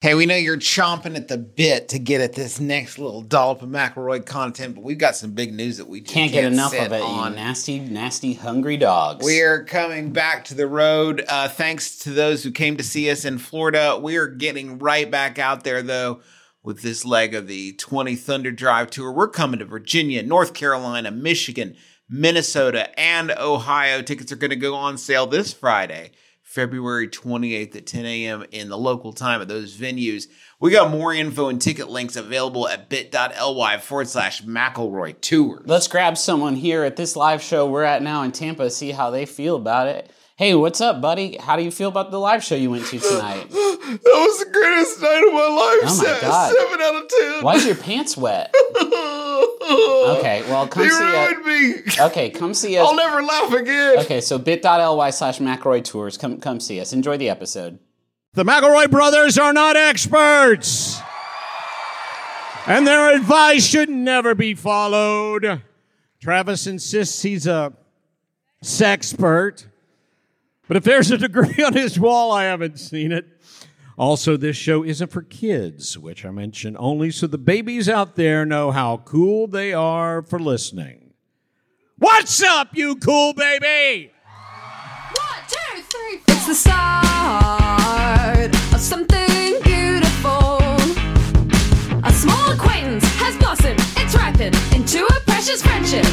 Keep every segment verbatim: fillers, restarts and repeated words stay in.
Hey, we know you're chomping at the bit to get at this next little dollop of McElroy content, but we've got some big news that we just can't, can't get enough sit of it, on. you nasty, nasty, hungry dogs. We're coming back to the road. Uh, thanks to those who came to see us in Florida. We are getting right back out there, though, with this leg of the twenty Thunder Drive Tour. We're coming to Virginia, North Carolina, Michigan, Minnesota, and Ohio. Tickets are going to go on sale this Friday, February twenty-eighth at ten a.m. in the local time at those venues. We got more info and ticket links available at bit.ly forward slash McElroy Tour. Let's grab someone here at this live show we're at now in Tampa, see how they feel about it. Hey, what's up, buddy? How do you feel about the live show you went to tonight? That was the greatest night of my life. Oh my God. Seven out of ten. Why is your pants wet? Okay, well, come They see us. ruined me. Okay, come see us. I'll never laugh again. Okay, so bit.ly slash McElroy Tours. Come, come see us. Enjoy the episode. The McElroy brothers are not experts, and their advice should never be followed. Travis insists he's a sexpert, but if there's a degree on his wall, I haven't seen it. Also, this show isn't for kids, which I mention only so the babies out there know how cool they are for listening. What's up, you cool baby? One, two, three, four. It's the start of something beautiful. A small acquaintance has blossomed, it's ripened into a precious friendship.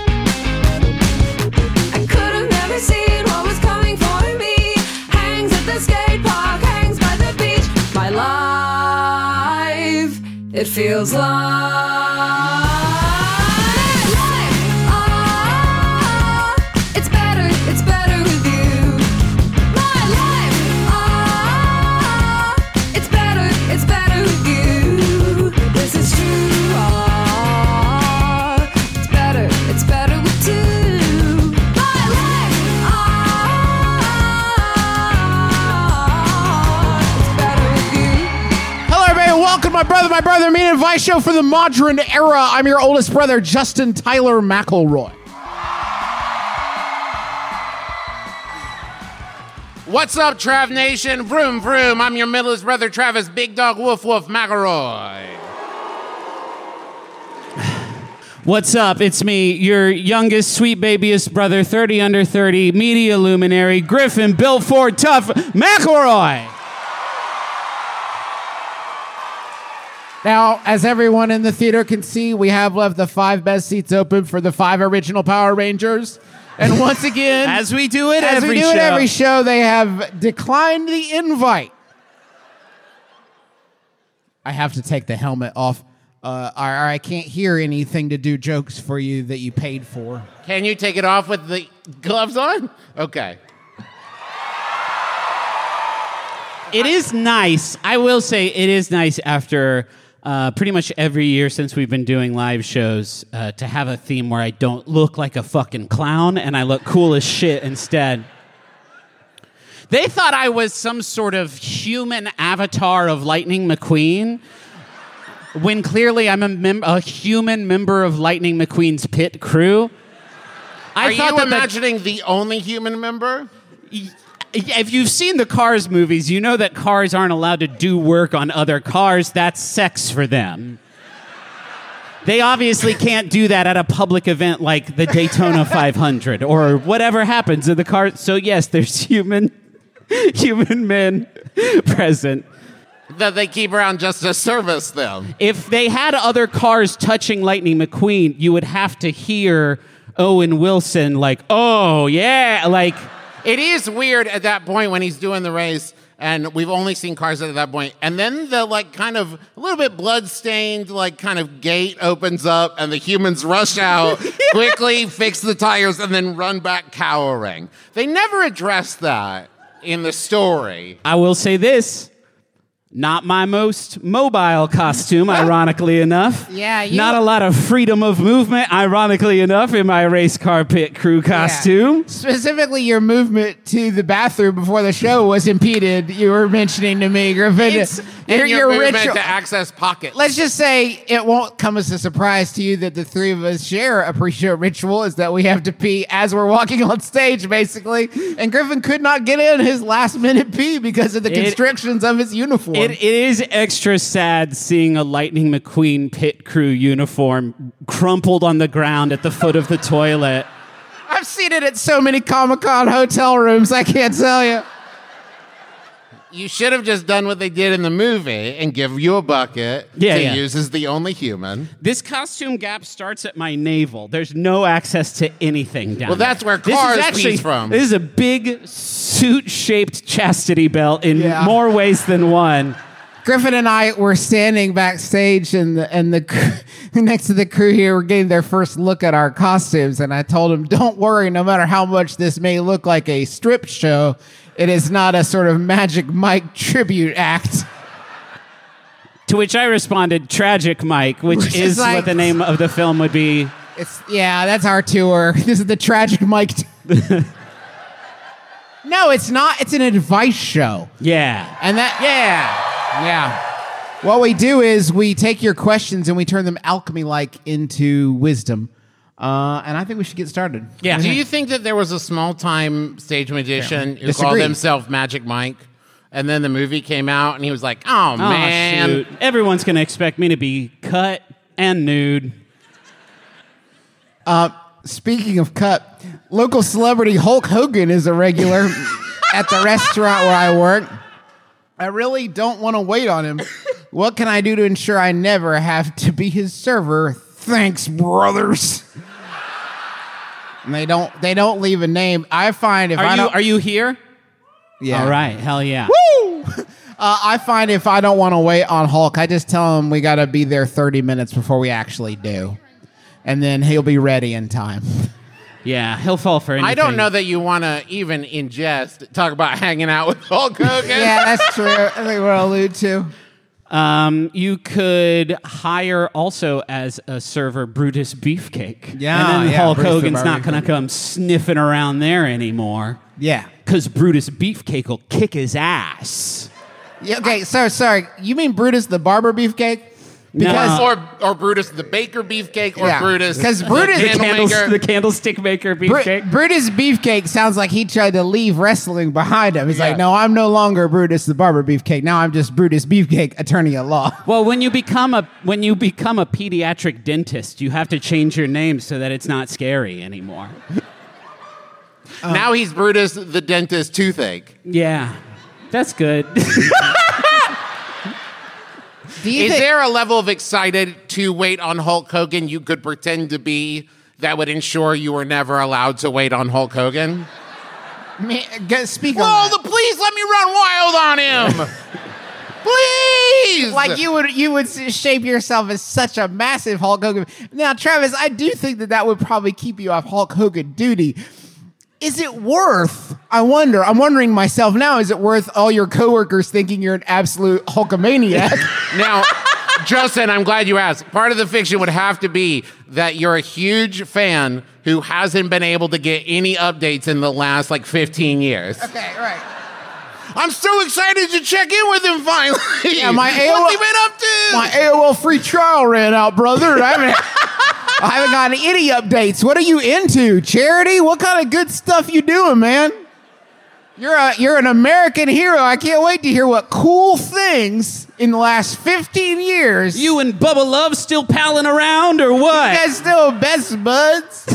I could have never seen what was coming for me. Hangs at the skate park, hangs by the beach. My life, it feels like My brother, my brother, me and advice show for the modern era. I'm your oldest brother, Justin Tyler McElroy. What's up, Trav Nation? Vroom, vroom. I'm your middleest brother, Travis Big Dog Woof Woof McElroy. What's up? It's me, your youngest, sweet babyest brother, thirty under thirty, media luminary, Griffin, built Ford, tough, McElroy. Now, as everyone in the theater can see, we have left the five best seats open for the five original Power Rangers. And once again, as we do it as every we do show. it every show, they have declined the invite. I have to take the helmet off, uh, or I can't hear anything to do jokes for you that you paid for. Can you take it off with the gloves on? Okay. It is nice. I will say it is nice after uh, pretty much every year since we've been doing live shows uh, to have a theme where I don't look like a fucking clown and I look cool as shit instead. They thought I was some sort of human avatar of Lightning McQueen, when clearly I'm a, mem- a human member of Lightning McQueen's pit crew. I Are thought you that imagining the, the only human member? The, if you've seen the Cars movies, you know that cars aren't allowed to do work on other cars. That's sex for them. They obviously can't do that at a public event like the Daytona five hundred or whatever happens in the car. So yes, there's human, human men present. That they keep around just to service them. If they had other cars touching Lightning McQueen, you would have to hear Owen Wilson like, oh, yeah, like... It is weird at that point when he's doing the race, and we've only seen cars at that point. And then the, like, kind of a little bit blood-stained, like, kind of gate opens up, and the humans rush out, quickly fix the tires, and then run back cowering. They never address that in the story. I will say this. Not my most mobile costume, ironically enough. Yeah, you... Not a lot of freedom of movement, ironically enough, in my race car pit crew costume. Yeah. Specifically, your movement to the bathroom before the show was impeded. You were mentioning to me, Griffin. It's, in Your- your, your movement ritual- to access pockets. Let's just say it won't come as a surprise to you that the three of us share a pre-show ritual is that we have to pee as we're walking on stage, basically. And Griffin could not get in his last minute pee because of the It- constrictions of his uniform. It, it is extra sad seeing a Lightning McQueen pit crew uniform crumpled on the ground at the foot of the toilet. I've seen it at so many Comic-Con hotel rooms, I can't tell you. You should have just done what they did in the movie and give you a bucket Yeah, to yeah. use as the only human. This costume gap starts at my navel. There's no access to anything down Well, there. that's where This is Cars actually pees from. This is a big suit-shaped chastity belt in Yeah. more ways than one. Griffin and I were standing backstage, and the, and the crew, next to the crew here were getting their first look at our costumes. And I told him, "Don't worry, no matter how much this may look like a strip show, it is not a sort of Magic Mike tribute act." To which I responded, "Tragic Mike," which Which is is like- what the name of the film would be. It's yeah, that's our tour. This is the Tragic Mike. T- no, it's not. It's an advice show. Yeah. And that, yeah, yeah. What we do is we take your questions and we turn them alchemy-like into wisdom. Uh, and I think we should get started. Yeah. Do you think that there was a small-time stage magician who Disagree. called himself Magic Mike, and then the movie came out, and he was like, "Oh, Oh, man, shoot. Everyone's going to expect me to be cut and nude. Speaking of cut, local celebrity Hulk Hogan is a regular at the restaurant where I work. I really don't want to wait on him. What can I do to ensure I never have to be his server? Thanks, brothers." And they don't. They don't leave a name. I find if Are I you don't. are you here? yeah. All right. Hell yeah. Woo! Uh, I find if I don't want to wait on Hulk, I just tell him we got to be there thirty minutes before we actually do, and then he'll be ready in time. Yeah, he'll fall for anything. I don't know that you want to even ingest talk about hanging out with Hulk Hogan." Yeah, that's true. I think what I'll allude to. Um, you could hire also as a server Brutus Beefcake. Yeah, and then yeah, Hulk Brutus the Hogan's not barbecue. going to come sniffing around there anymore. Yeah. Because Brutus Beefcake will kick his ass. Yeah. Okay. So sorry. You mean Brutus the barber beefcake? No. or or Brutus the Baker Beefcake, or Yeah. Brutus 'Cause the Brutus- The, candle candles, maker. the candlestick maker Bru- Beefcake. Brutus Beefcake sounds like he tried to leave wrestling behind him. He's Yeah. like, no, I'm no longer Brutus the barber beefcake. Now I'm just Brutus Beefcake, attorney at law. Well, when you become a when you become a pediatric dentist, you have to change your name so that it's not scary anymore. Now he's Brutus the dentist toothache. Yeah, that's good. Do you Is think- there a level of excited to wait on Hulk Hogan you could pretend to be that would ensure you were never allowed to wait on Hulk Hogan? Me, get, speak Whoa, on the please let me run wild on him. Please. that. Like you would, you would s- shape yourself as such a massive Hulk Hogan. Now, Travis, I do think that that would probably keep you off Hulk Hogan duty. Is it worth? I wonder. I'm wondering myself now. Is it worth all your coworkers thinking you're an absolute Hulkamaniac? Now, Justin, I'm glad you asked. Part of the fiction would have to be that you're a huge fan who hasn't been able to get any updates in the last like fifteen years. Okay, right. I'm so excited to check in with him finally. Yeah, my A O L What's he been up to? My A O L free trial ran out, brother. and I haven't, I haven't gotten any updates. What are you into? Charity? What kind of good stuff you doing, man? You're a you're an American hero. I can't wait to hear what cool things in the last fifteen years. You and Bubba Love still palling around or You what? guys still best buds?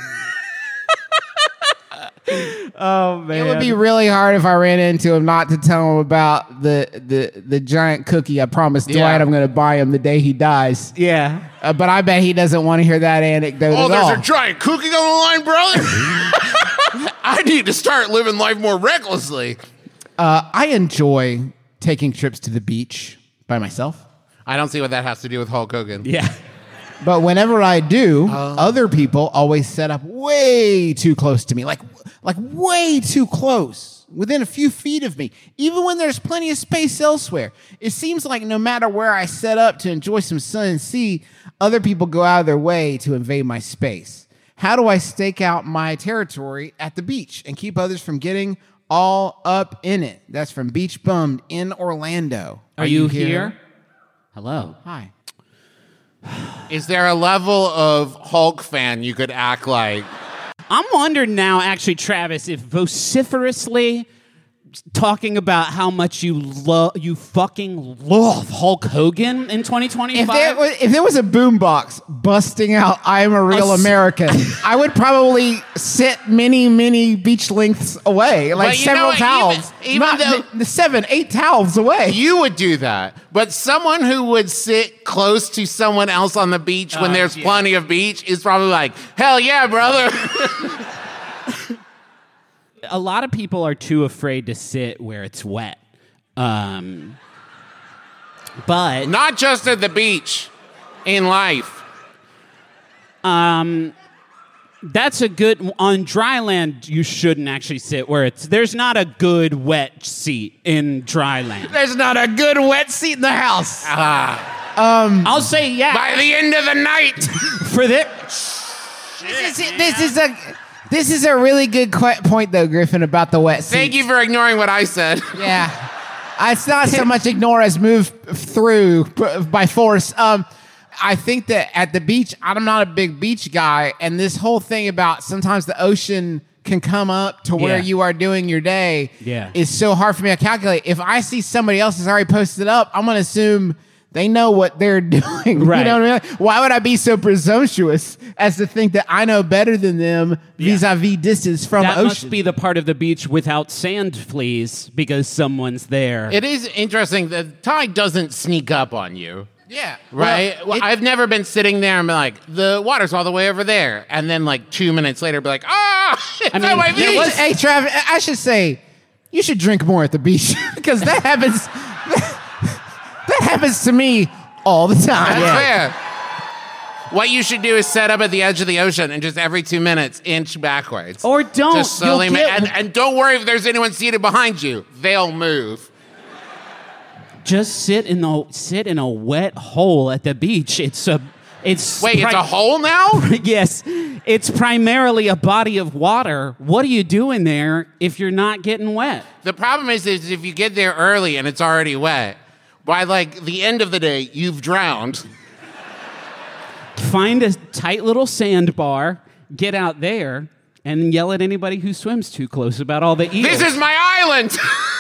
Oh man, It would be really hard if I ran into him not to tell him about the the, the giant cookie I promised Yeah. Dwight I'm going to buy him the day he dies. yeah. Uh, but I bet he doesn't want to hear that anecdote Oh, at there's all. a giant cookie on the line, brother. I need to start living life more recklessly. Uh, I enjoy taking trips to the beach by myself. I don't see what that has to do with Hulk Hogan. Yeah. But whenever I do, Oh. other people always set up way too close to me, like like way too close, within a few feet of me, even when there's plenty of space elsewhere. It seems like no matter where I set up to enjoy some sun and sea, other people go out of their way to invade my space. How do I stake out my territory at the beach and keep others from getting all up in it. That's from Beach Bummed in Orlando. Are, you here? Hello. Hi. Is there a level of Hulk fan you could act like? I'm wondering now, actually, Travis, if vociferously talking about how much you love, you fucking love Hulk Hogan in twenty twenty-five. If there was, if there was a boombox busting out "I Am a Real A s- American," I would probably sit many, many beach lengths away, like But you know several what? towels, Even- even not though- the, the seven, eight towels away. You would do that. But someone who would sit close to someone else on the beach when Oh, there's yeah. plenty of beach is probably like, hell yeah, brother. A lot of people are too afraid to sit where it's wet. Um, but Not just at the beach, in life. that's a good on dry land. You shouldn't actually sit where it's. There's not a good wet seat in dry land. There's not a good wet seat in the house. I'll say yeah By the end of the night. for that. This is, this is a this is a really good qu- point, though, Griffin, about the wet seat. Thank you for ignoring what I said. Yeah, it's not so much ignore as move through b- by force. Um, I think that at the beach, I'm not a big beach guy, and this whole thing about sometimes the ocean can come up to where Yeah. you are doing your day Yeah. is so hard for me to calculate. If I see somebody else has already posted up, I'm gonna assume they know what they're doing. Right. You know what I mean? Why would I be so presumptuous as to think that I know better than them Yeah. vis-a-vis distance from That ocean? must be the part of the beach without sand fleas because someone's there. It is interesting. The tide doesn't sneak up on you. yeah, Right? Well, Well, it- I've never been sitting there and be like, the water's all the way over there. And then like two minutes later, be like, ah, it's mean, on my there beach. was- Hey, Travis, I should say you should drink more at the beach because that happens. That happens to me all the time. That's fair. What you should do is set up at the edge of the ocean and just every two minutes inch backwards. Or don't. Just slowly You'll ma- get- and, and don't worry if there's anyone seated behind you. They'll move. Just sit in the sit in a wet hole at the beach. It's a it's Wait, it's pri- a hole now? Yes, it's primarily a body of water. What are you doing there if you're not getting wet? The problem is, is if you get there early and it's already wet, by like the end of the day, you've drowned. Find a tight little sandbar, get out there, and yell at anybody who swims too close about all the eels. This is my island.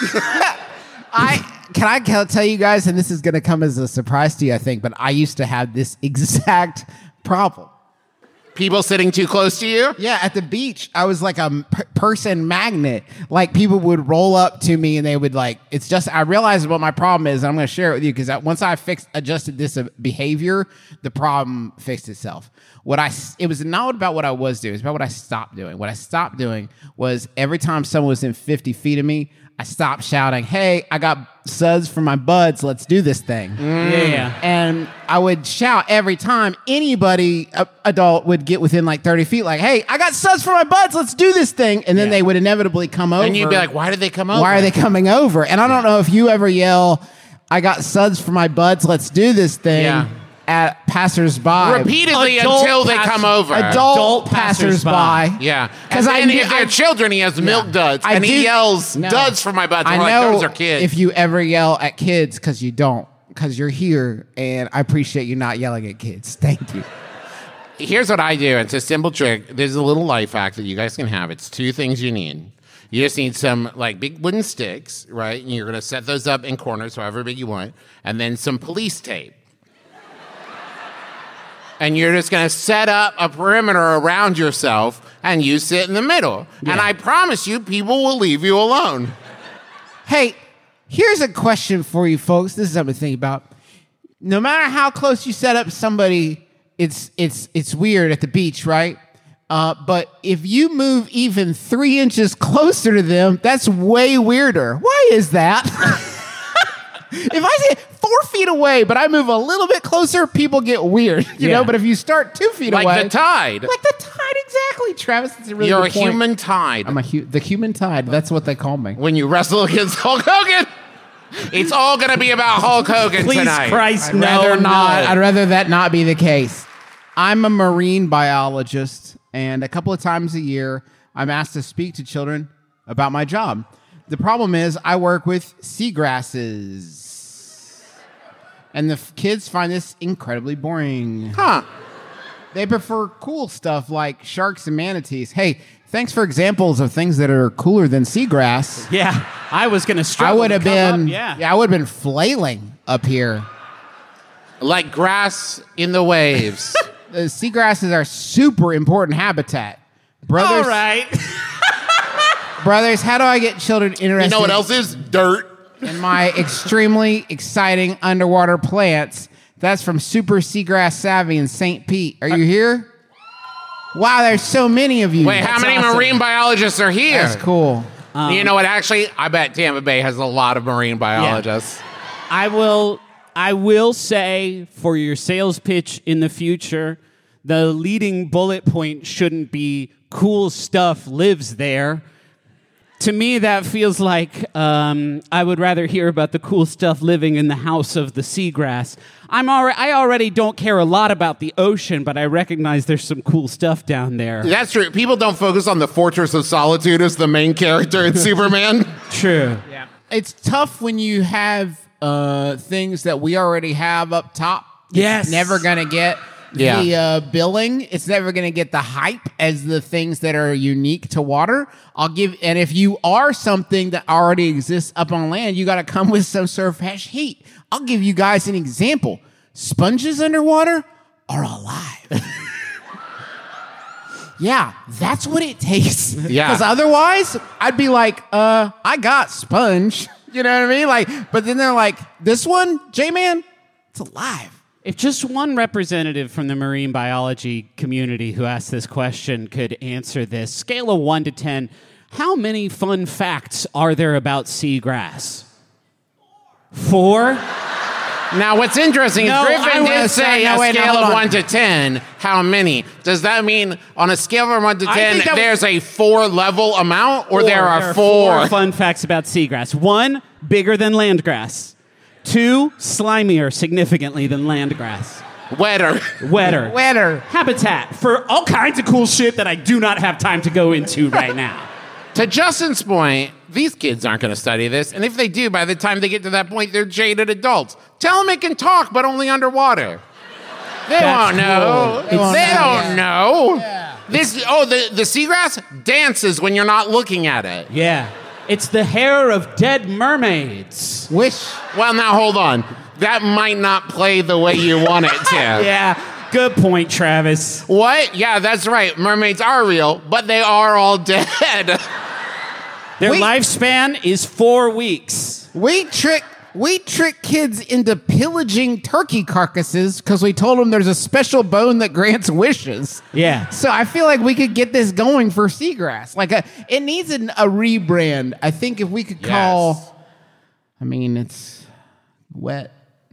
I can I tell tell you guys, and this is going to come as a surprise to you, I think, but I used to have this exact problem. People sitting too close to you? Yeah, at the beach, I was like a m- p- person magnet. Like people would roll up to me and they would like. It's just I realized what my problem is. And I'm going to share it with you because once I fixed adjusted this uh, behavior, the problem fixed itself. What I s- it was not about what I was doing. It's about what I stopped doing. What I stopped doing was every time someone was in fifty feet of me, I stopped shouting, "Hey, I got suds for my buds. Let's do this thing." yeah. And I would shout every time anybody, a, adult, would get within like thirty feet, like, "Hey, I got suds for my buds. Let's do this thing." And then Yeah. they would inevitably come over. And you'd be like, why did they come over? "Why are they coming over?" And I don't know if you ever yell, "I got suds for my buds. Let's do this thing." Yeah. At passersby. Repeatedly Adult until they pass- come over. Adult, Adult passersby. passersby. Yeah. 'Cause Because I and do- if they're I- children, he has milk duds. I and he do- yells No. duds for my buds. I And we're know like, those are kids. if you ever yell at kids, because you don't, because you're here, and I appreciate you not yelling at kids. Thank you. Here's what I do. It's a simple trick. There's a little life hack that you guys can have. It's two things you need. You just need some like big wooden sticks, right? And you're gonna set those up in corners, however big you want, and then some police tape. And you're just gonna set up a perimeter around yourself, and you sit in the middle. And I promise you, people will leave you alone. Hey, here's a question for you folks. This is something to think about. No matter how close you set up somebody, it's it's it's weird at the beach, right? Uh, but if you move even three inches closer to them, that's way weirder. Why is that? If I say four feet away, but I move a little bit closer, people get weird, you Yeah. know. But if you start two feet Like away, the tide. like the tide, exactly, Travis. It's a really You're good a point. human tide. I'm a hu- the human tide. That's what they call me. when you wrestle against Hulk Hogan, it's all gonna be about Hulk Hogan Please, tonight. Christ, I'd no, rather no. not. I'd rather that not be the case. I'm a marine biologist, and a couple of times a year, I'm asked to speak to children about my job. The problem is I work with seagrasses. And the f- kids find this incredibly boring. Huh. They prefer cool stuff like sharks and manatees. Hey, thanks for examples of things that are cooler than seagrass. Yeah, I was gonna I struggle. would to have come been up, Yeah. yeah, I would have been flailing up here. Like grass in the waves. The seagrasses are super important habitat. Brothers, All right. brothers, how do I get children interested You know what else is? Dirt. in my extremely exciting underwater plants? That's from Super Seagrass Savvy in Saint Pete. Are you here? Wow, there's so many of you. Wait, how That's many awesome. marine biologists are here? That's cool. you know what? Actually, I bet Tampa Bay has a lot of marine biologists. I will I will say for your sales pitch in the future, the leading bullet point shouldn't be cool stuff lives there. To me, that feels like um, I would rather hear about the cool stuff living in the house of the seagrass. I'm alre- I already don't care a lot about the ocean, but I recognize there's some cool stuff down there. That's true. People don't focus on the Fortress of Solitude as the main character in Superman. True. It's tough when you have uh, things that we already have up top. Yes. It's never going to get Yeah. the uh, billing. It's never going to get the hype as the things that are unique to water. I'll give, and if you are something that already exists up on land, you got to come with some sort of fresh heat. I'll give you guys an example. Sponges underwater are alive. Yeah, that's what it takes. Yeah. Because otherwise, I'd be like, uh, I got sponge. You know what I mean? Like, but then they're like, this one, J-Man, it's alive. If just one representative from the marine biology community who asked this question could answer this, scale of one to ten, how many fun facts are there about seagrass? Four? Now, what's interesting No, is Griffin I did was- say no, a wait, no, scale hold of on. one to ten. How many? Does that mean on a scale from one to I ten, think that was- there's a four level amount, or there are There four? fun facts about seagrass. One, bigger than landgrass. Two, slimier significantly than landgrass. Wetter. Wetter. Wetter. Habitat for all kinds of cool shit that I do not have time to go into right now. To Justin's point, these kids aren't going to study this, and if they do, by the time they get to that point, they're jaded adults. Tell them it can talk, but only underwater. They That's won't know. cool. They, won't don't know. know. This oh the the seagrass dances when you're not looking at it. Yeah. It's the hair of dead mermaids. Wish. Well, now hold on. That might not play the way you want it to. Yeah. Good point, Travis. What? Yeah, that's right. Mermaids are real, but they are all dead. Their Wait. lifespan is four weeks. We trick we trick kids into pillaging turkey carcasses because we told them there's a special bone that grants wishes. Yeah. So I feel like we could get this going for seagrass. Like a, it needs an, a rebrand. I think if we could call, Yes. I mean, it's wet.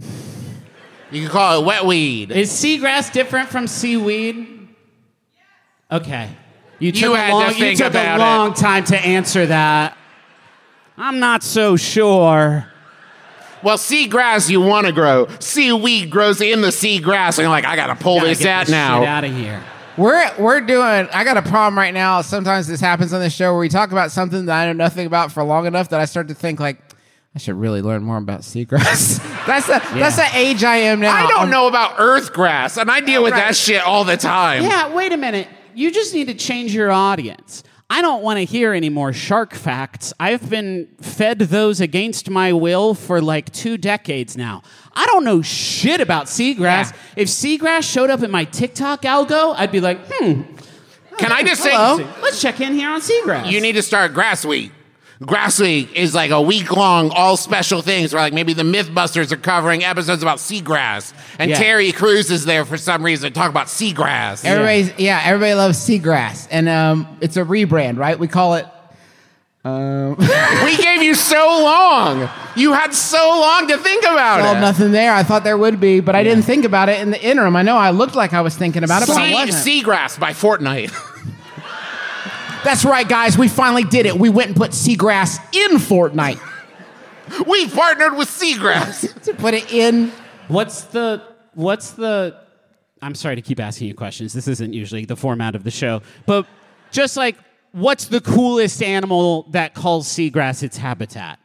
You can call it wet weed. Is seagrass different from seaweed? Okay. You took, had a, long, to you think took about a long it. time to answer that. I'm not so sure. Well, seagrass you want to grow. Seaweed grows in the seagrass, and you're like, I gotta pull Gotta this get out this now. shit out of here. We're we're doing. I got a problem right now. Sometimes this happens on the show where we talk about something that I know nothing about for long enough that I start to think like, I should really learn more about seagrass. that's the that's the age I am now. I don't I'm- know about earthgrass, and I deal with Right. that shit all the time. Yeah, wait a minute. You just need to change your audience. I don't want to hear any more shark facts. I've been fed those against my will for like two decades now. I don't know shit about seagrass. Yeah. If seagrass showed up in my TikTok algo, I'd be like, hmm, Can I just hello, say, let's check in here on seagrass. you need to start Grass Week. Grass Week is like a week long, all special things where, like, maybe the Mythbusters are covering episodes about seagrass, and Yeah. Terry Crews is there for some reason to talk about seagrass. Everybody's yeah. Everybody loves seagrass, and um, it's a rebrand, right? We call it. We gave you so long. You had so long to think about Well, it. nothing there. I thought there would be, but I didn't think about it in the interim. I know I looked like I was thinking about it, but I Sea, wasn't. seagrass by Fortnite. That's right, guys. We finally did it. We went and put seagrass in Fortnite We partnered with seagrass. to put it in. What's the what's the I'm sorry to keep asking you questions. This isn't usually the format of the show. But just like what's the coolest animal that calls seagrass its habitat?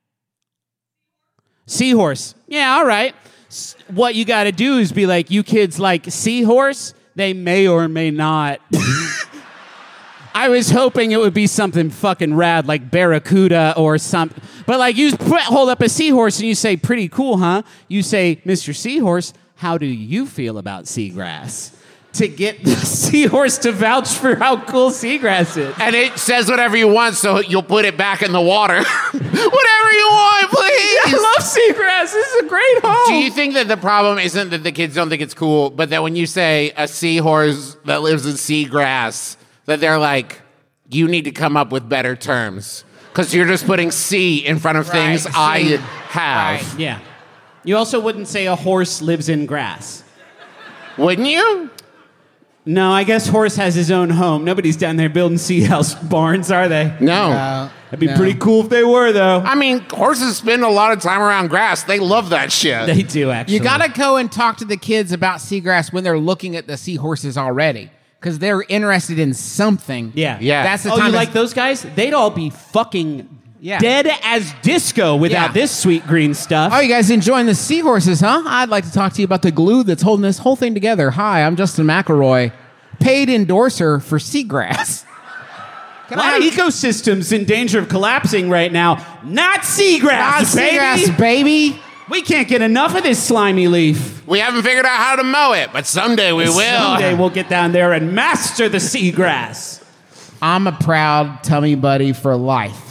Seahorse. Yeah, all right. S- What you got to do is be like, you kids like seahorse? They may or may not. I was hoping it would be something fucking rad like barracuda or something. But like you put, hold up a seahorse and you say, pretty cool, huh? You say, Mister Seahorse, how do you feel about seagrass? To get the seahorse to vouch for how cool seagrass is. And it says whatever you want, so you'll put it back in the water. Whatever you want, please. I love seagrass. This is a great home. Do you think that the problem isn't that the kids don't think it's cool, but that when you say a seahorse that lives in seagrass, that they're like, you need to come up with better terms? Because you're just putting sea in front of things Right, I sea. have. Yeah. You also wouldn't say a horse lives in grass. Wouldn't you? No, I guess horse has his own home. Nobody's down there building sea house barns, are they? No. Uh, That'd be no. pretty cool if they were, though. I mean, horses spend a lot of time around grass. They love that shit. They do, actually. You gotta go and talk to the kids about seagrass when they're looking at the seahorses already, because they're interested in something. Yeah. Yeah. That's the Oh, time. you to- like those guys? They'd all be fucking Yeah. dead as disco without Yeah. this sweet green stuff. Oh, you guys enjoying the seahorses, huh? I'd like to talk to you about the glue that's holding this whole thing together. Hi, I'm Justin McElroy, paid endorser for seagrass. A lot of ecosystems in danger of collapsing right now. Not seagrass, Not baby. seagrass, baby. We can't get enough of this slimy leaf. We haven't figured out how to mow it, but someday we will. Someday we'll get down there and master the seagrass. I'm a proud tummy buddy for life.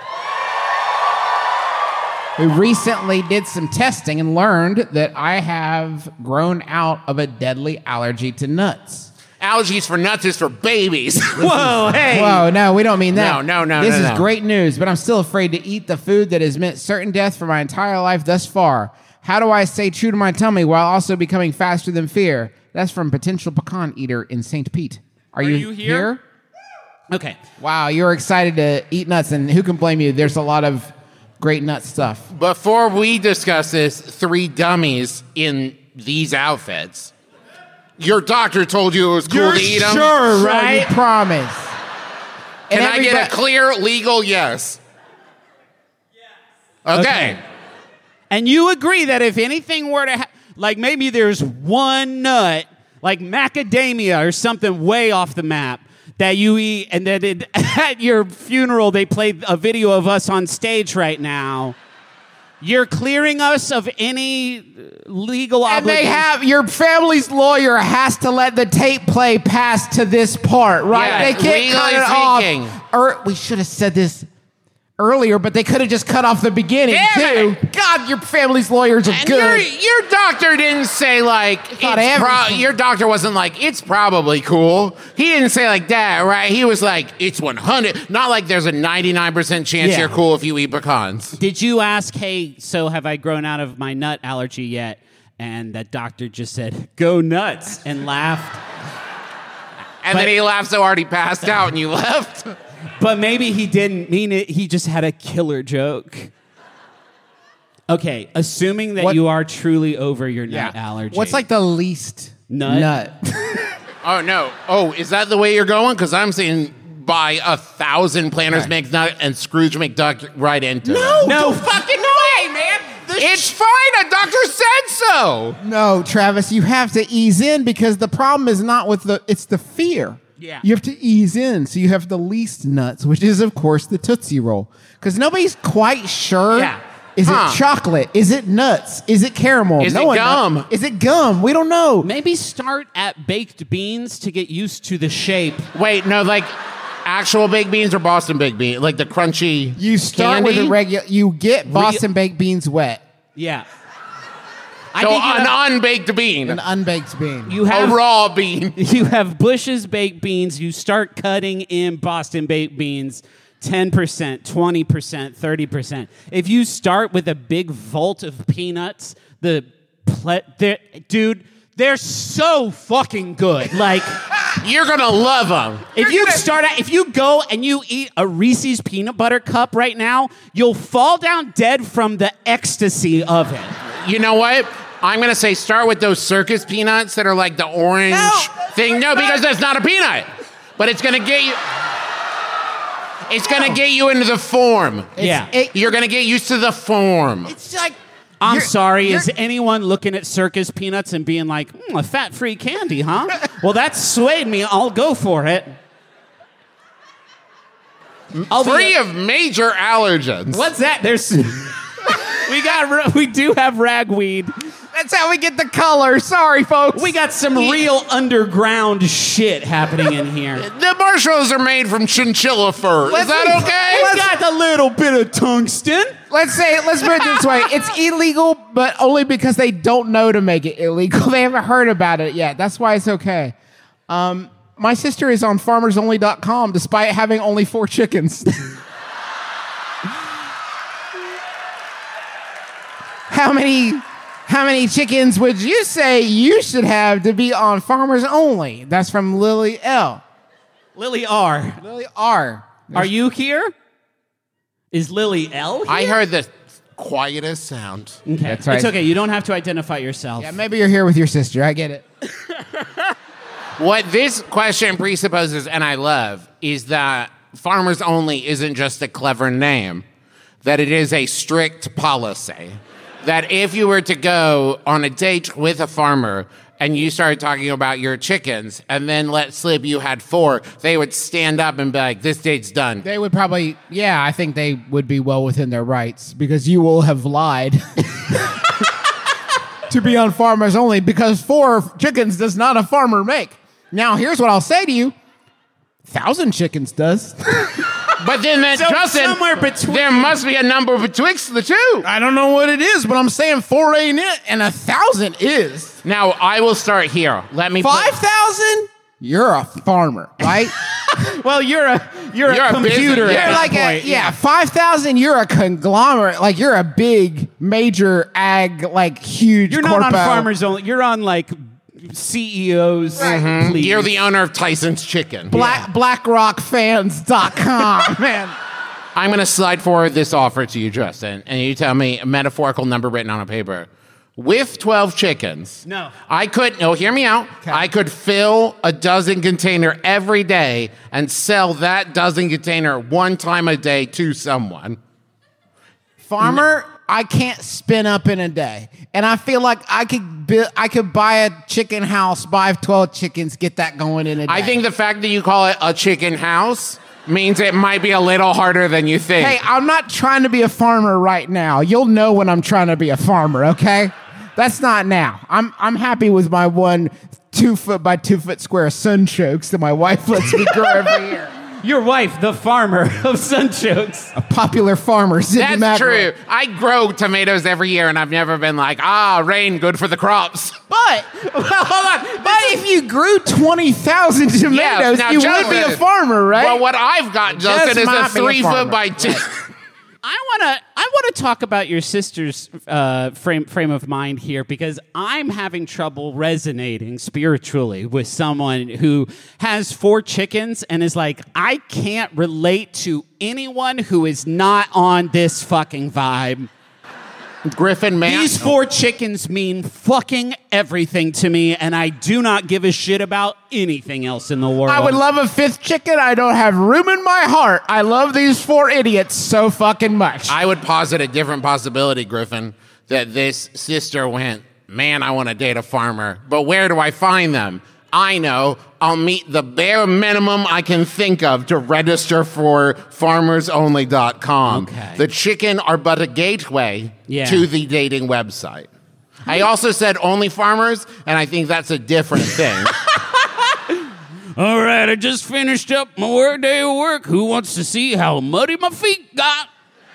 We recently did some testing and learned that I have grown out of a deadly allergy to nuts. Allergies for nuts is for babies. Whoa, hey. Whoa, no, we don't mean that. No, no, no, This no, is no. great news, but I'm still afraid to eat the food that has meant certain death for my entire life thus far. How do I stay true to my tummy while also becoming faster than fear? That's from Potential Pecan Eater in Saint Pete. Are, you, you here? Okay. Wow, you're excited to eat nuts, and who can blame you? There's a lot of great nut stuff. Before we discuss this, three dummies in these outfits. Your doctor told you it was cool You're to eat them. sure, Sure, right? you promise. Can And I get a everybody- clear, legal yes? Okay. Okay. And you agree that if anything were to ha- like maybe there's one nut, like macadamia or something way off the map that you eat, and that it, at your funeral they played a video of us on stage right now. You're clearing us of any legal And they obligation. have your family's lawyer has to let the tape play past to this part, right? Yeah, they can't legally cut it speaking. off. Or we should have said this earlier, but they could have just cut off the beginning Damn too. God, your family's lawyers are And your, good. your doctor didn't say, like, it's thought pro- everything- your doctor wasn't like, it's probably cool. He didn't say like that, right? He was like, it's one hundred. Not like there's a ninety-nine percent chance Yeah. you're cool if you eat pecans. Did you ask, hey, so have I grown out of my nut allergy yet? And that doctor just said, go nuts, and laughed. And But- then he laughed so hard he passed out and you left. But maybe he didn't mean it. He just had a killer joke. Okay, assuming that What- you are truly over your nut allergy. What's like the least Nut? nut? Oh, no. Oh, is that the way you're going? Because I'm saying buy a thousand Planters McNut and Scrooge McDuck right into it. No, Fucking way, man. It's fine. A doctor said so. No, Travis, you have to ease in because the problem is not with the, it's the fear. Yeah. You have to ease in. So you have the least nuts, which is, of course, the Tootsie Roll. Because nobody's quite sure. Yeah. Is Huh. it chocolate? Is it nuts? Is it caramel? Is no it one gum? knows. Is it gum? We don't know. maybe start at baked beans to get used to the shape. Wait, no, like actual baked beans or Boston baked beans? Like the crunchy You start candy? with a regular. You get Boston baked beans wet, Yeah. I So think you an have, unbaked bean. an unbaked bean. you a have raw bean. you have Bush's baked beans. You start cutting in Boston baked beans. ten percent, twenty percent, thirty percent. If you start with a big vault of peanuts, the ple- they're- dude, they're so fucking good. Like, You're going to love them. if you start out, if you go and you eat a Reese's peanut butter cup right now, you'll fall down dead from the ecstasy of it. You know what? I'm going to say start with those circus peanuts that are like the orange No. thing. No, because that's not a peanut. But it's going to get you. It's gonna get you into the form. yeah. It- You're gonna get used to the form. it's like I'm you're- sorry. you're- Is anyone looking at circus peanuts and being like, mm, a fat-free candy, huh? Well, that swayed me. I'll go for it. I'll be Free a- of major allergens. What's that? There's. we got. ra- We do have ragweed. That's how we get the color. Sorry, folks. We got some real underground shit happening in here. The marshmallows are made from chinchilla fur. Is Let's that be- okay? We got a little bit of tungsten. Let's say, let's put it this way. It's illegal, but only because they don't know to make it illegal. They haven't heard about it yet. That's why it's okay. Um, my sister is on farmers only dot com despite having only four chickens. How many how many chickens would you say you should have to be on Farmers Only? That's from Lily L. Lily R. Lily R. Are you here? Is Lily L here? I heard the quietest sound. Okay. That's right. It's okay. You don't have to identify yourself. Yeah, maybe you're here with your sister. I get it. What this question presupposes, and I love, is that Farmers Only isn't just a clever name, that it is a strict policy. That if you were to go on a date with a farmer and you started talking about your chickens and then let slip you had four, they would stand up and be like, this date's done. They would probably, yeah, I think they would be well within their rights because you will have lied to be on Farmers Only because four chickens does not a farmer make. Now, here's what I'll say to you. Thousand chickens does. But then that, So Justin, somewhere between- there must be a number betwixt the two. I don't know what it is, but I'm saying four ain't it, and a thousand is. Now, I will start here. Let me put- Five thousand? You're a farmer, right? Well, you're a you're, You're a a computer. business- at You're this like a, point. yeah, five thousand, you're a conglomerate. Like, you're a big, major ag, like, huge You're not on corpo. Farmers Only. You're on like C E Os. Please. You're the owner of Tyson's Chicken. Black, blackrock fans dot com, man. I'm going to slide forward this offer to you, Justin, and you tell me a metaphorical number written on a paper. With twelve chickens, No. I could, no, hear me out. I could fill a dozen container every day and sell that dozen container one time a day to someone. Farmer, I can't spin up in a day. And I feel like I could build, I could buy a chicken house, buy twelve chickens, get that going in a day. I think the fact that you call it a chicken house means it might be a little harder than you think. Hey, I'm not trying to be a farmer right now. You'll know when I'm trying to be a farmer, okay? That's not now. I'm I'm happy with my one two foot by two foot square sunchokes that my wife lets me grow every year. Your wife, the farmer of Sunchokes. A popular farmer, Sydney That's McElroy. true. I grow tomatoes every year, and I've never been like, ah, rain, good for the crops. But Well, hold on. but if you grew twenty thousand tomatoes, now you would be a Justin- farmer, right? Well, what I've got, Justin, is might a be a three farmer. foot by two. I wanna I wanna talk about your sister's uh, frame frame of mind here because I'm having trouble resonating spiritually with someone who has four chickens and is like, I can't relate to anyone who is not on this fucking vibe. Griffin, man. These four chickens mean fucking everything to me, and I do not give a shit about anything else in the world. I would love a fifth chicken. I don't have room in my heart. I love these four idiots so fucking much. I would posit a different possibility, Griffin, that this sister went, man, I want to date a farmer, but where do I find them? I know. I'll meet the bare minimum I can think of to register for farmers only dot com. Okay. The chicken are but a gateway Yeah. to the dating website. I also said only farmers, and I think that's a different thing. All right, I just finished up my work day of work. Who wants to see how muddy my feet got?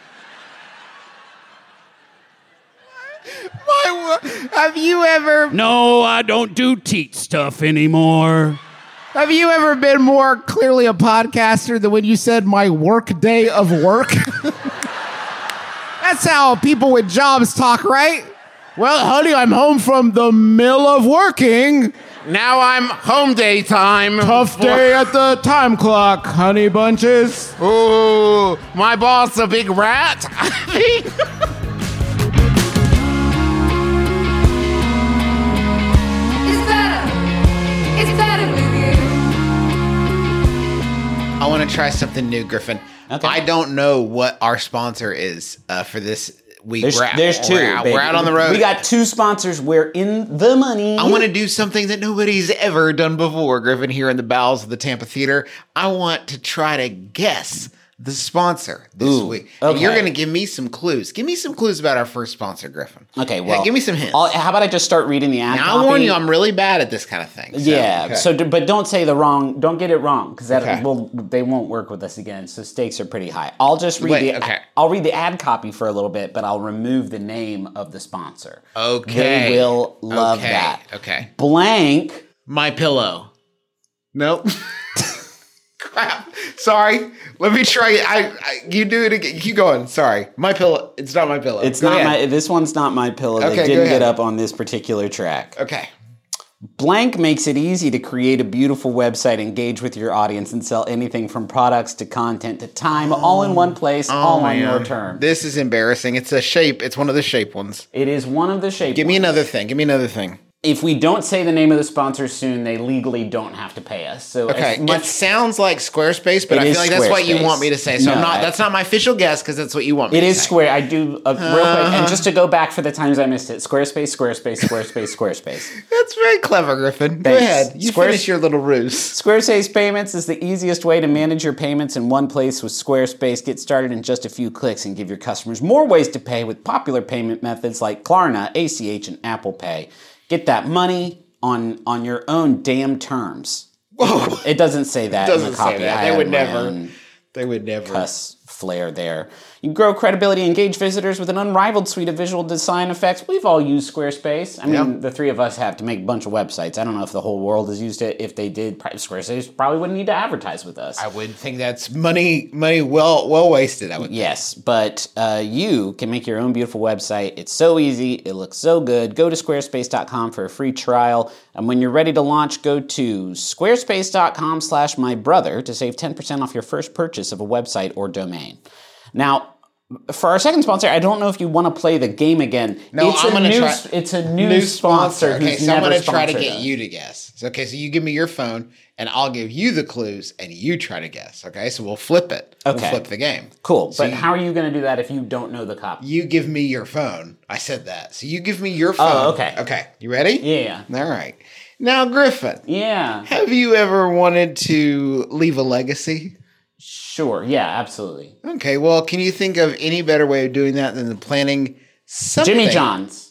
My wo- have you ever No, I don't do teat stuff anymore. have you ever been more clearly a podcaster than when you said my work day of work? That's how people with jobs talk, right? Well, honey, I'm home from the mill of working. Now I'm home day time. Tough day at the time clock, honey bunches. Ooh, my boss a big rat. I think. It's better. It's better with you. I want to try something new, Griffin. Okay. I don't know what our sponsor is uh, for this week. There's, we're out, there's two. We're out, baby. we're out on the road. We got two sponsors. We're in the money. I want to do something that nobody's ever done before, Griffin, here in the bowels of the Tampa Theater. I want to try to guess the sponsor this Ooh, week. And you're okay. going to give me some clues. Give me some clues about our first sponsor, Griffin. Okay, Yeah, well, give me some hints. I'll- how about I just start reading the ad Now, copy? I warn you, I'm really bad at this kind of thing. So, Yeah. okay. So, d- but don't say the wrong. Don't get it wrong because that Okay. will they won't work with us again. So stakes are pretty high. I'll just read Wait, the. okay. I'll read the ad copy for a little bit, but I'll remove the name of the sponsor. Okay. They will love okay. that. Okay. Blank. My Pillow. Nope. Crap. Sorry. Let me try it. I, I you do it again. Keep going. Sorry. My Pillow. It's not My Pillow. It's Go not ahead. my. This one's not my pillow. Okay, they go didn't ahead. get up on this particular track. Okay. Blank makes it easy to create a beautiful website, engage with your audience, and sell anything from products to content to time, all in one place, all on your terms. This is embarrassing. It's a shape. It's one of the shape ones. It is one of the shape. Give me ones. another thing. Give me another thing. If we don't say the name of the sponsor soon, they legally don't have to pay us. So Okay, as much, it sounds like Squarespace, but It I is feel like that's what you Squarespace. want me to say. So No, I'm not. I- That's not my official guess because that's what you want me it to is say. Square. I do uh, real quick, and just to go back for the times I missed it: Squarespace, Squarespace, Squarespace, Squarespace. That's very clever, Griffin. Go Thanks. ahead. You Squares- finish your little ruse. Squarespace Payments is the easiest way to manage your payments in one place with Squarespace. Get started in just a few clicks and give your customers more ways to pay with popular payment methods like Klarna, A C H, and Apple Pay. Get that money on on your own damn terms. Whoa. It doesn't say that It in doesn't the copy. say that. I They have would my never. own They would never. cuss flair there. You grow credibility, engage visitors with an unrivaled suite of visual design effects. We've all used Squarespace. I mean, Yep. the three of us have to make a bunch of websites. I don't know if the whole world has used it. If they did, probably Squarespace probably wouldn't need to advertise with us. I would think that's money. Money well well wasted. I would. Yes, but uh, you can make your own beautiful website. It's so easy. It looks so good. Go to squarespace dot com for a free trial. And when you're ready to launch, go to squarespace dot com slash my brother to save ten percent off your first purchase of a website or domain. Now, for our second sponsor, I don't know if you want to play the game again. No, it's I'm a going to new, try. It's a new, sponsor. Okay, who's so I'm never going to try to sponsored get us. you to guess. So, okay, so you give me your phone, and I'll give you the clues, and you try to guess. Okay, so we'll flip it. Okay. We'll flip the game. Cool, So but you- how are you going to do that if you don't know the copy? You give me your phone. I said that. So you give me your phone. Oh, okay. Okay, you ready? Yeah. All right. Now, Griffin, Yeah, have you ever wanted to leave a legacy? sure. Yeah, absolutely. Okay, well, can you think of any better way of doing that than planning something? Jimmy John's.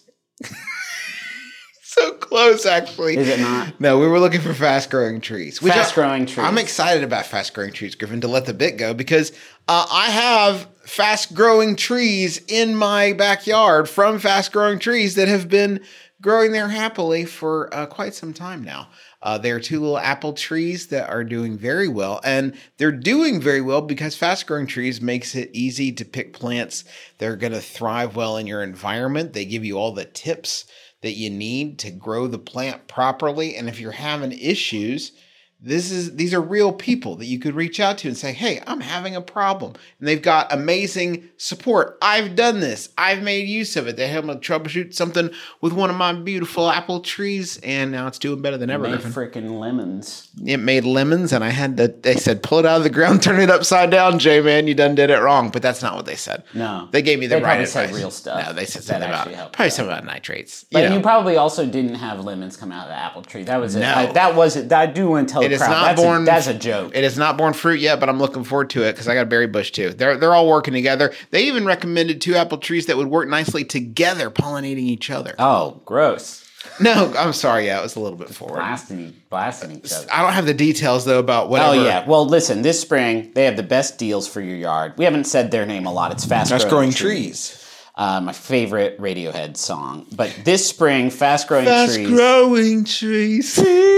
So close, actually. Is it not? No, we were looking for fast growing trees. which I- Fast growing trees. I'm excited about fast growing trees, Griffin, to let the bit go because uh, I have fast growing trees in my backyard from fast growing trees that have been growing there happily for uh, quite some time now. Uh, they are two little apple trees that are doing very well, and they're doing very well because fast growing trees makes it easy to pick plants that are going to thrive well in your environment. They give you all the tips that you need to grow the plant properly. And if you're having issues, this is these are real people that you could reach out to and say, hey, I'm having a problem. And they've got amazing support. I've done this. I've made use of it. They helped me troubleshoot something with one of my beautiful apple trees, and now it's doing better than ever. Made Griffin. freaking lemons. It made lemons, and I had to, they said, pull it out of the ground, turn it upside down, J-Man, you done did it wrong. But that's not what they said. No. They gave me the They right probably advice. said real stuff No, they said that something about, actually helped probably you. something about nitrates. But you know. you probably also didn't have lemons come out of the apple tree. That was it. No. I, that was it. I do want to tell It the is crowd. not That's, born. a, that's a joke. It is not born fruit yet, but I'm looking forward to it because I got a berry bush too. They're they're all working together. They even recommended two apple trees that would work nicely together, pollinating each other. Oh, gross. No, I'm sorry. Yeah, it was a little bit forward. Blasting, blasting each other. I don't have the details though about Oh, whatever. yeah. Well, listen, this spring, they have the best deals for your yard. We haven't said their name a lot. It's Fast, Fast Growing growing Trees. trees. Uh, my favorite Radiohead song. But this spring, Fast Growing Fast Trees. growing trees.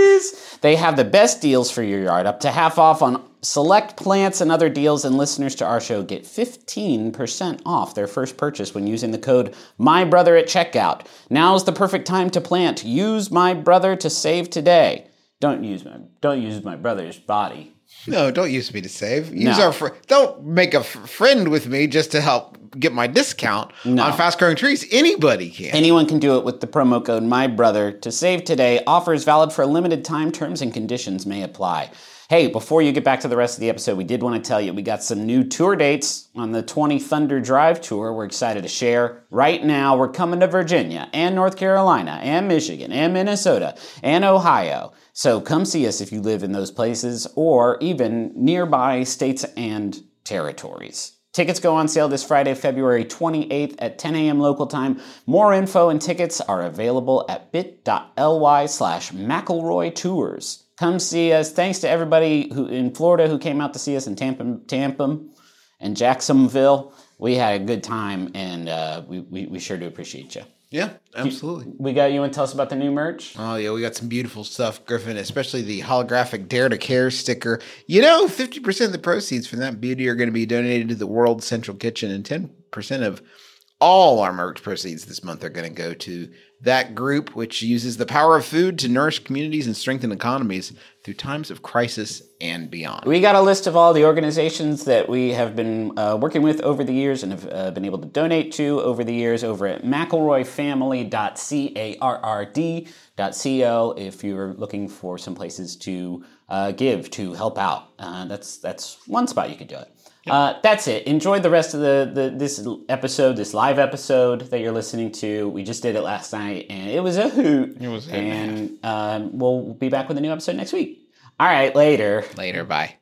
They have the best deals for your yard, up to half off on select plants and other deals, and listeners to our show get fifteen percent off their first purchase when using the code MYBROTHER at checkout. Now's the perfect time to plant. Use My Brother to save today. Don't use my don't use my brother's body. No, don't use me to save. Use No. our fr- don't make a f- friend with me just to help get my discount No. on fast growing trees. Anybody can. Anyone can do it with the promo code MYBROTHER to save today. Offer is valid for a limited time. Terms and conditions may apply. Hey, before you get back to the rest of the episode, we did want to tell you we got some new tour dates on the twenty Thunder Drive Tour we're excited to share. Right now, we're coming to Virginia and North Carolina and Michigan and Minnesota and Ohio. So come see us if you live in those places or even nearby states and territories. Tickets go on sale this Friday, February twenty-eighth at ten a.m. local time. More info and tickets are available at bit.ly slash McElroy Tours. Come see us. Thanks to everybody who in Florida who came out to see us in Tampa, Tampa and Jacksonville. We had a good time, and uh, we, we, we sure do appreciate you. Yeah, absolutely. We got you want to tell us about the new merch? Oh, yeah, we got some beautiful stuff, Griffin, especially the holographic Dare to Care sticker. You know, fifty percent of the proceeds from that beauty are going to be donated to the World Central Kitchen, and ten percent of all our merch proceeds this month are going to go to that group, which uses the power of food to nourish communities and strengthen economies through times of crisis and beyond. We got a list of all the organizations that we have been uh, working with over the years and have uh, been able to donate to over the years over at McElroy Family dot carrd dot co if you're looking for some places to uh, give, to help out. Uh, that's that's one spot you could do it. Uh, that's it. Enjoy the rest of the, the this episode, this live episode that you're listening to. We just did it last night, and it was a hoot. It was a hoot. And um, we'll be back with a new episode next week. All right, later. Later, bye.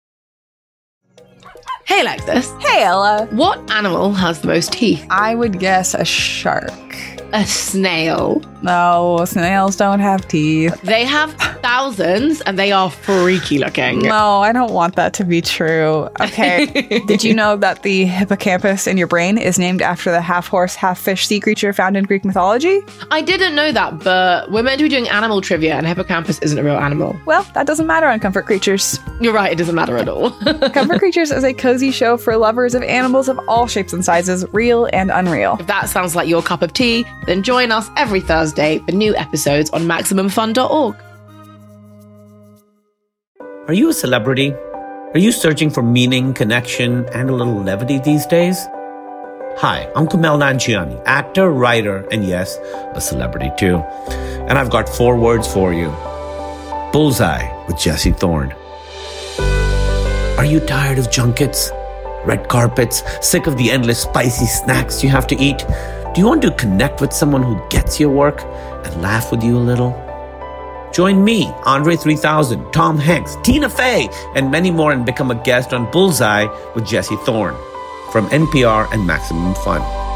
Hey, Lexus. Hey, Ella. What animal has the most teeth? I would guess a shark. A snail. No, snails don't have teeth. They have thousands, and they are freaky looking. No, I don't want that to be true. Okay. Did you know that the hippocampus in your brain is named after the half-horse, half-fish sea creature found in Greek mythology? I didn't know that, but we're meant to be doing animal trivia, and hippocampus isn't a real animal. Well, that doesn't matter on Comfort Creatures. You're right, it doesn't matter at all. Comfort Creatures is a cozy show for lovers of animals of all shapes and sizes, real and unreal. If that sounds like your cup of tea, then join us every Thursday for new episodes on Maximum Fun dot org. Are you a celebrity? Are you searching for meaning, connection, and a little levity these days? Hi, I'm Kumail Nanjiani, actor, writer, and yes, a celebrity too. And I've got four words for you. Bullseye with Jesse Thorne. Are you tired of junkets, red carpets, sick of the endless spicy snacks you have to eat? Do you want to connect with someone who gets your work and laugh with you a little? Join me, Andre three thousand, Tom Hanks, Tina Fey, and many more and become a guest on Bullseye with Jesse Thorne from N P R and Maximum Fun.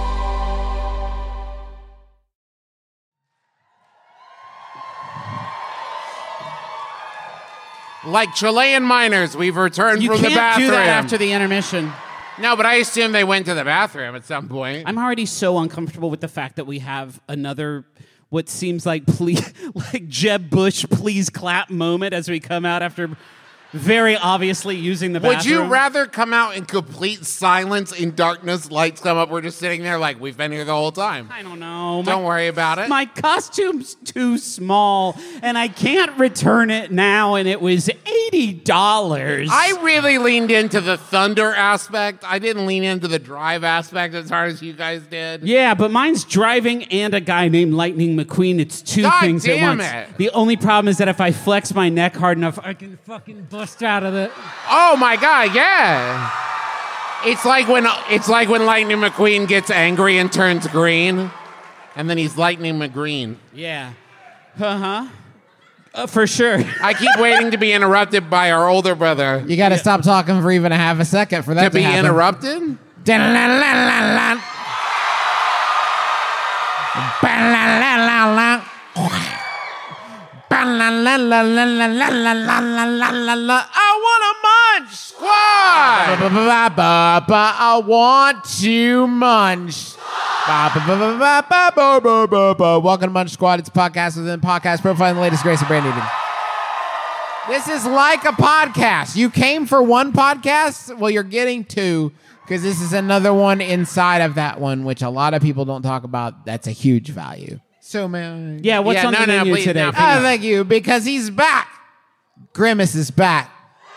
Like Chilean miners, we've returned You from the can't bathroom. do that after the intermission. No, but I assume they went to the bathroom at some point. I'm already so uncomfortable with the fact that we have another what seems like please, like Jeb Bush please clap moment as we come out after very obviously using the bathroom. Would you rather come out in complete silence, in darkness, lights come up, we're just sitting there like, we've been here the whole time? I don't know. Don't My- worry about it. My costume's too small, and I can't return it now, and it was eighty dollars. I really leaned into the thunder aspect. I didn't lean into the drive aspect as hard as you guys did. Yeah, but mine's driving and a guy named Lightning McQueen. It's two God things damn at once. it. The only problem is that if I flex my neck hard enough, I can fucking bust out of the... Oh my God, yeah. It's like when it's like when Lightning McQueen gets angry and turns green, and then he's Lightning McGreen. Yeah. Uh-huh. Uh, for sure. I keep waiting to be interrupted by our older brother. You got to stop talking for even a half a second for that To to, be happen. interrupted? Da-la-la-la-la-la. Ba-la-la-la-la. Ba-la-la-la-la-la-la-la-la-la-la. I want a munch squad. Ba-ba-ba-ba-ba. I want to munch. Ba-ba-ba-ba-ba-ba-ba-ba-ba. Welcome to Munch Squad. It's a podcast within podcast profiling the latest Grace and Brand Eden. This is like a podcast. You came for one podcast? Well, you're getting two because this is another one inside of that one, which a lot of people don't talk about. That's a huge value. So, man. Yeah, what's Yeah, on no, the no, menu please, today? no, Oh, thank you, because he's back. Grimace is back.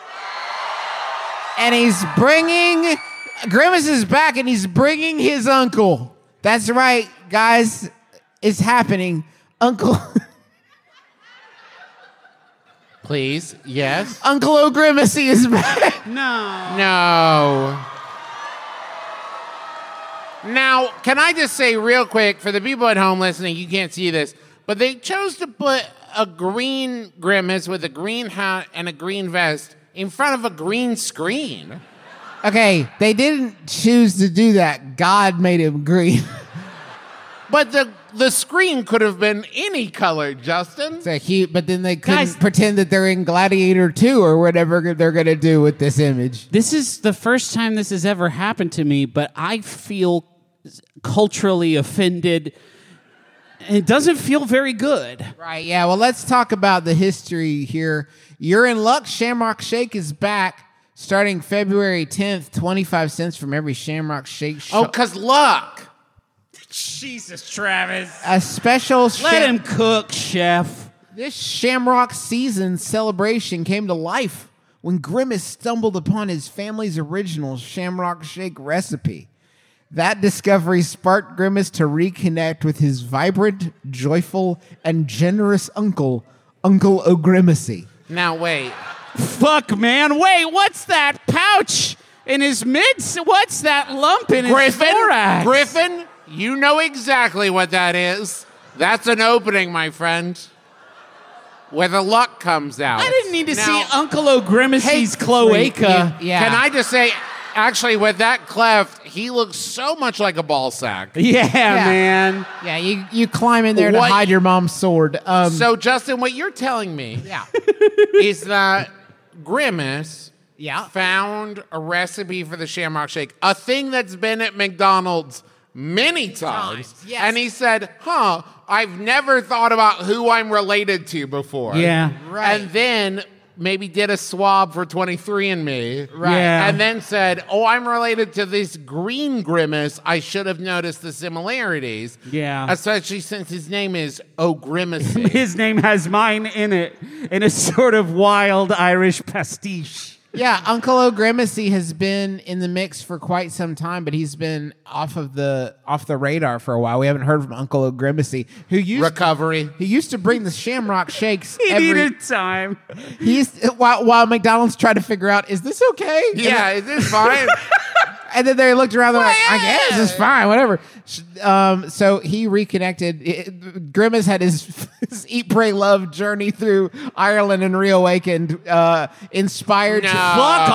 And he's bringing, Grimace is back and he's bringing his uncle. That's right, guys. It's happening. Uncle. Please, yes. Uncle O'Grimacy is back. No. No. Now, can I just say real quick, for the people at home listening, you can't see this, but they chose to put a green Grimace with a green hat and a green vest in front of a green screen. Okay, they didn't choose to do that. God made him green. But the the screen could have been any color, Justin. It's a huge, but then they couldn't Guys- pretend that they're in Gladiator two or whatever they're going to do with this image. This is the first time this has ever happened to me, but I feel culturally offended. It doesn't feel very good. Right, yeah. Well, let's talk about the history here. You're in luck. Shamrock Shake is back starting February tenth, twenty-five cents from every Shamrock Shake shop. Oh, because luck. Jesus, Travis. A special Let sham- him cook, chef. This Shamrock season celebration came to life when Grimace stumbled upon his family's original Shamrock Shake recipe. That discovery sparked Grimace to reconnect with his vibrant, joyful, and generous uncle, Uncle O'Grimacy. Now, wait. Fuck, man. Wait, what's that pouch in his midst? What's that lump in his Griffin, thorax? Griffin, you know exactly what that is. That's an opening, my friend, where the luck comes out. I didn't need to Now- see Uncle O'Grimacy's Hey, cloaca. Yeah. Can I just say, actually, with that cleft, he looks so much like a ball sack. Yeah, man. Yeah, you, you climb in there to What- hide your mom's sword. Um, So, Justin, what you're telling me yeah. is that Grimace Yeah. found a recipe for the Shamrock Shake, a thing that's been at McDonald's many times. yes. And he said, huh, I've never thought about who I'm related to before. Yeah. Right. And then maybe did a swab for twenty-three and me. Right. Yeah. And then said, oh, I'm related to this green Grimace. I should have noticed the similarities. Yeah. Especially since his name is O'Grimacy. His name has mine in it, in a sort of wild Irish pastiche. Yeah, Uncle O'Grimacy has been in the mix for quite some time, but he's been off of the off the radar for a while. We haven't heard from Uncle O'Grimacy, who used Recovery. he used to bring the Shamrock Shakes He every. needed time. He used, while while McDonald's tried to figure out, is this okay? Yeah, is this fine? And then they looked around. They're like, I guess it's fine, whatever. Um, so he reconnected. It, Grimace had his, his Eat, Pray, Love journey through Ireland and reawakened, uh, inspired. No. To, Fuck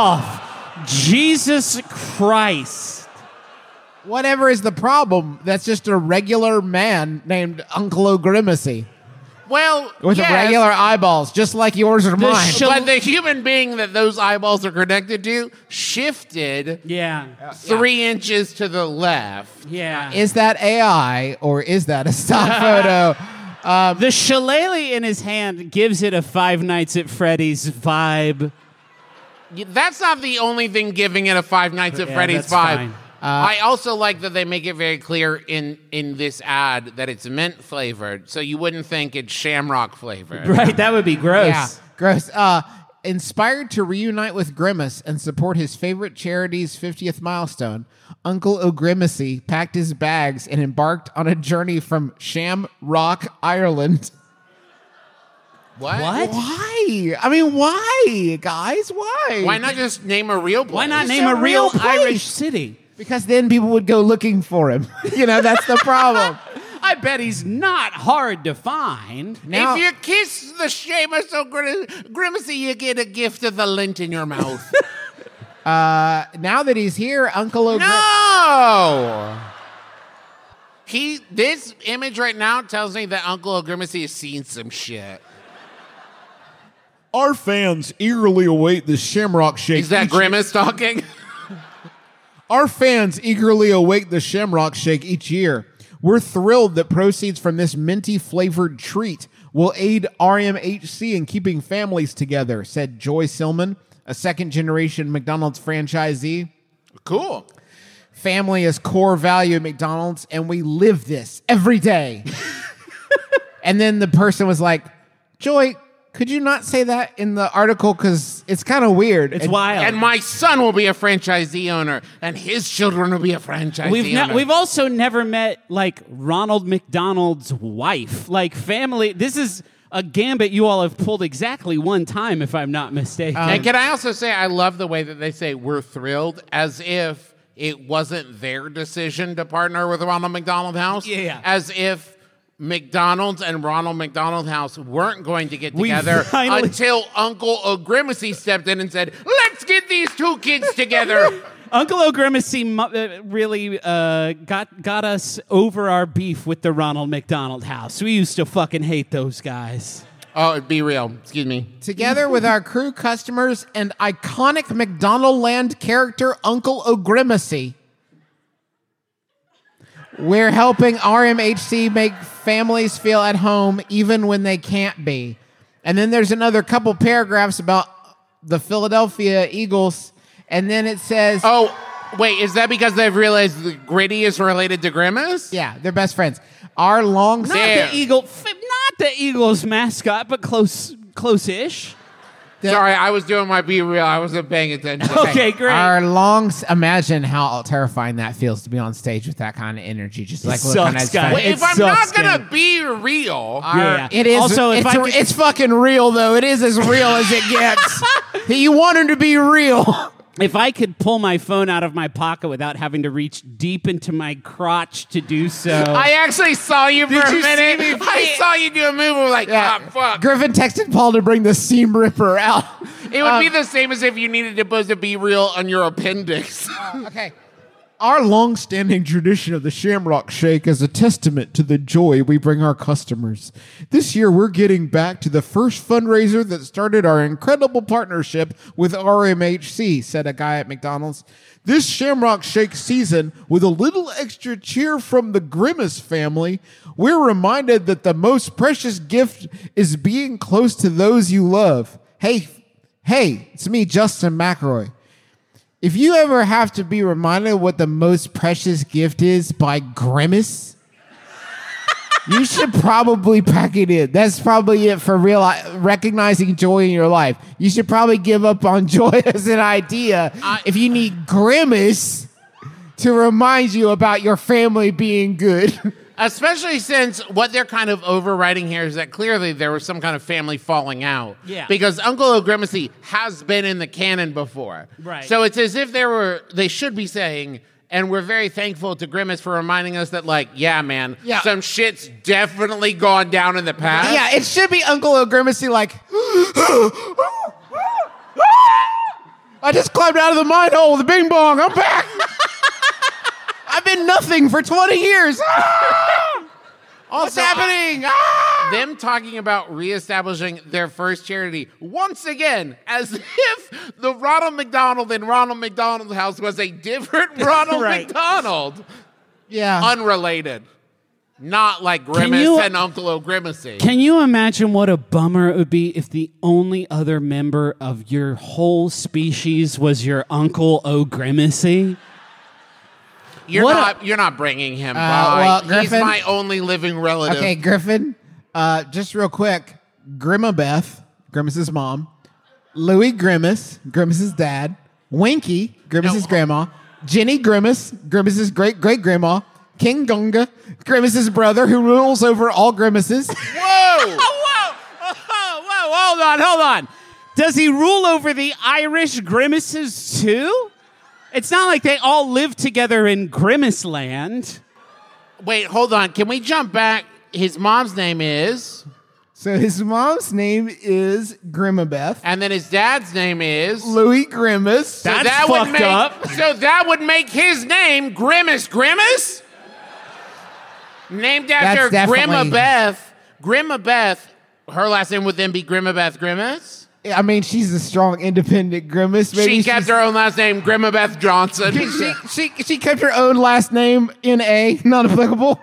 off. Jesus Christ. whatever is the problem? That's just a regular man named Uncle O'Grimacy Well, with yes, regular eyeballs, just like yours or mine. sh- but the human being that those eyeballs are connected to shifted Yeah. three inches to the left. Yeah. Is that A I or is that a stock photo? the shillelagh in his hand gives it a Five Nights at Freddy's vibe. That's not the only thing giving it a Five Nights at Yeah, Freddy's that's vibe. fine. I also like that they make it very clear in, in this ad that it's mint flavored, so you wouldn't think it's shamrock flavored. Right? That would be gross. Yeah, gross. Uh, inspired to reunite with Grimace and support his favorite charity's fiftieth milestone, Uncle O'Grimacy packed his bags and embarked on a journey from Shamrock, Ireland. What? What? Why? I mean, why, guys? Why? Why not just name a real place? Why not It's name a a real real place. Irish city? Because then people would go looking for him. You know, that's the problem. I bet he's not hard to find. Now- if you kiss the Seamus O'Grimacy, you get a gift of the lint in your mouth. Uh, now that he's here, Uncle O'Grimacy. No! He, this image right now tells me that Uncle O'Grimacy has seen some shit. Our fans eagerly await the Shamrock Shake. Is that each- Grimace talking? Our fans eagerly await the Shamrock Shake each year. We're thrilled that proceeds from this minty flavored treat will aid R M H C in keeping families together, said Joy Silman, a second generation McDonald's franchisee. Cool. Family is core value at McDonald's, and we live this every day. And then the person was like, Joy, could you not say that in the article? Because it's kind of weird. It's And- wild. And my son will be a franchisee owner, and his children will be a franchisee We've owner. ne- we've also never met like Ronald McDonald's wife, like family. This is a gambit you all have pulled exactly one time, if I'm not mistaken. and can I also say, I love the way that they say we're thrilled, as if it wasn't their decision to partner with Ronald McDonald House. Yeah, yeah. As if McDonald's and Ronald McDonald House weren't going to get We together finally- until Uncle O'Grimacy stepped in and said, let's get these two kids together. Uncle O'Grimacy mu- uh, really uh, got got us over our beef with the Ronald McDonald House. We used to fucking hate those guys. Oh, be real. Excuse me. Together with our crew customers and iconic McDonald Land character Uncle O'Grimacy, we're helping R M H C make families feel at home even when they can't be. And then there's another couple paragraphs about the Philadelphia Eagles, and then it says... Oh, wait, is that because they've realized the Gritty is related to Grimace? Yeah, they're best friends. Our long... Not There. the Eagle, f- not the Eagles mascot, but close, close-ish. Sorry, I was doing my be real. I wasn't paying attention. Okay, great. Our long... Imagine how terrifying that feels to be on stage with that kind of energy. Just like sucks, looking at guys. Wait, It if I'm sucks, not gonna Kenny. be real, Yeah. It is. Also, if it's, I a- could- it's fucking real, though. It is as real as it gets. You want him to be real. If I could pull my phone out of my pocket without having to reach deep into my crotch to do so. I actually saw you for Did a you see minute. me? I saw you do a move. I was like, ah, fuck. Griffin texted Paul to bring the seam ripper out. It would Um, be the same as if you needed to put a be real on your appendix. Okay. Our long-standing tradition of the Shamrock Shake is a testament to the joy we bring our customers. This year, we're getting back to the first fundraiser that started our incredible partnership with R M H C, said a guy at McDonald's. This Shamrock Shake season, with a little extra cheer from the Grimace family, we're reminded that the most precious gift is being close to those you love. Hey, hey, it's me, Justin McElroy. If you ever have to be reminded what the most precious gift is by Grimace, you should probably pack it in. That's probably it for real recognizing joy in your life. You should probably give up on joy as an idea if you need Grimace to remind you about your family being good. Especially since what they're kind of overwriting here is that clearly there was some kind of family falling out. Yeah. Because Uncle O'Grimacy has been in the canon before. Right. So it's as if they were, they should be saying, and we're very thankful to Grimace for reminding us that, like, yeah, man, Yeah. some shit's definitely gone down in the past. Yeah, it should be Uncle O'Grimacy like, I just climbed out of the mine hole with a bing bong. I'm back. I've been nothing for twenty years. Ah! What's Also, happening? Ah! Them talking about reestablishing their first charity once again, as if the Ronald McDonald in Ronald McDonald House was a different Ronald Right. McDonald. Yeah. Unrelated. Not like Grimace you- and Uncle O'Grimacy. Can you imagine what a bummer it would be if the only other member of your whole species was your Uncle O'Grimacy? You're what a- not. you're not bringing him Uh, by. well, He's Griffin- my only living relative. Okay, Griffin, uh, just real quick. Grimabeth, Grimace's mom. Louis Grimace, Grimace's dad. Winky, Grimace's No. grandma. Jenny Grimace, Grimace's great-great-grandma. King Gunga, Grimace's brother who rules over all Grimaces. Whoa! Whoa! Whoa! Whoa! Hold on! Hold on! Does he rule over the Irish Grimaces too? It's not like they all live together in Grimace Land. Wait, hold on. Can we jump back? His mom's name is, So his mom's name is Grimabeth. and then his dad's name is. Louis Grimace. So That's that would fucked make, up. So that would make his name Grimace Grimace? Named after That's definitely- Grimabeth. Grimabeth, her last name would then be Grimabeth Grimace? I mean, she's a strong, independent Grimace. Maybe She kept she's- her own last name, Grimabeth Johnson. She, she, she kept her own last name, N A, not applicable.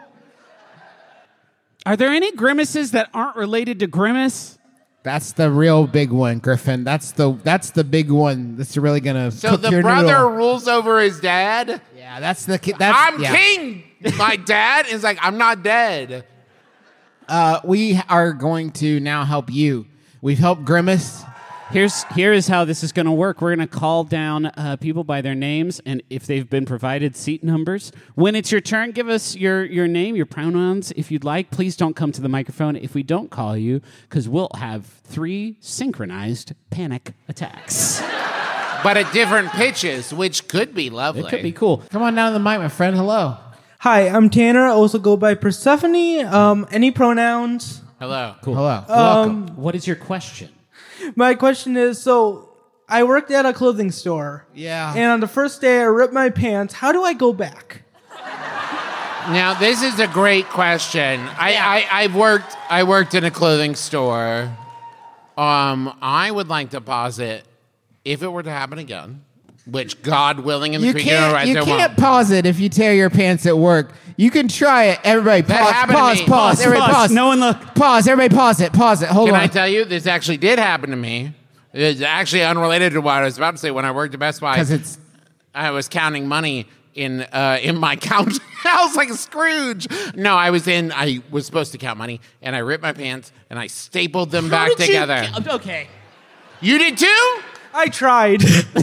Are there any Grimaces that aren't related to Grimace? That's the real big one, Griffin. That's the that's the big one that's really gonna So cook the your brother noodle. rules over his dad? Yeah, that's the ki- that's I'm yeah. king. My dad is like, I'm not dead. Uh, we are going to now help you. We've helped Grimace. Here's here is how this is going to work. We're going to call down uh, people by their names, and if they've been provided seat numbers. When it's your turn, give us your, your name, your pronouns, if you'd like. Please don't come to the microphone if we don't call you, because we'll have three synchronized panic attacks. But at different pitches, which could be lovely. It could be cool. Come on down to the mic, my friend. Hello. Hi, I'm Tanner. I also go by Persephone. Um, any pronouns? Hello. Cool. Hello. Um, What is your question? My question is, so I worked at a clothing store. Yeah. And on the first day, I ripped my pants. How do I go back? Now, this is a great question. I, I, I've worked I worked in a clothing store. Um, I would like to posit, if it were to happen again, which God willing in the You creature can't, right you there can't won't. pause it if you tear your pants at work. You can try it. Everybody That pause, happened to pause, me. pause, Pause, Everybody pause. pause. No one look. Pause. Everybody pause it. Pause it. Hold Can on. I tell you, this actually did happen to me. It's actually unrelated to what I was about to say. When I worked at Best Buy, Because it's... I was counting money in uh, in my couch house like a Scrooge. No, I was in. I was supposed to count money, and I ripped my pants and I stapled them back How did you- together. okay. You did too? I tried.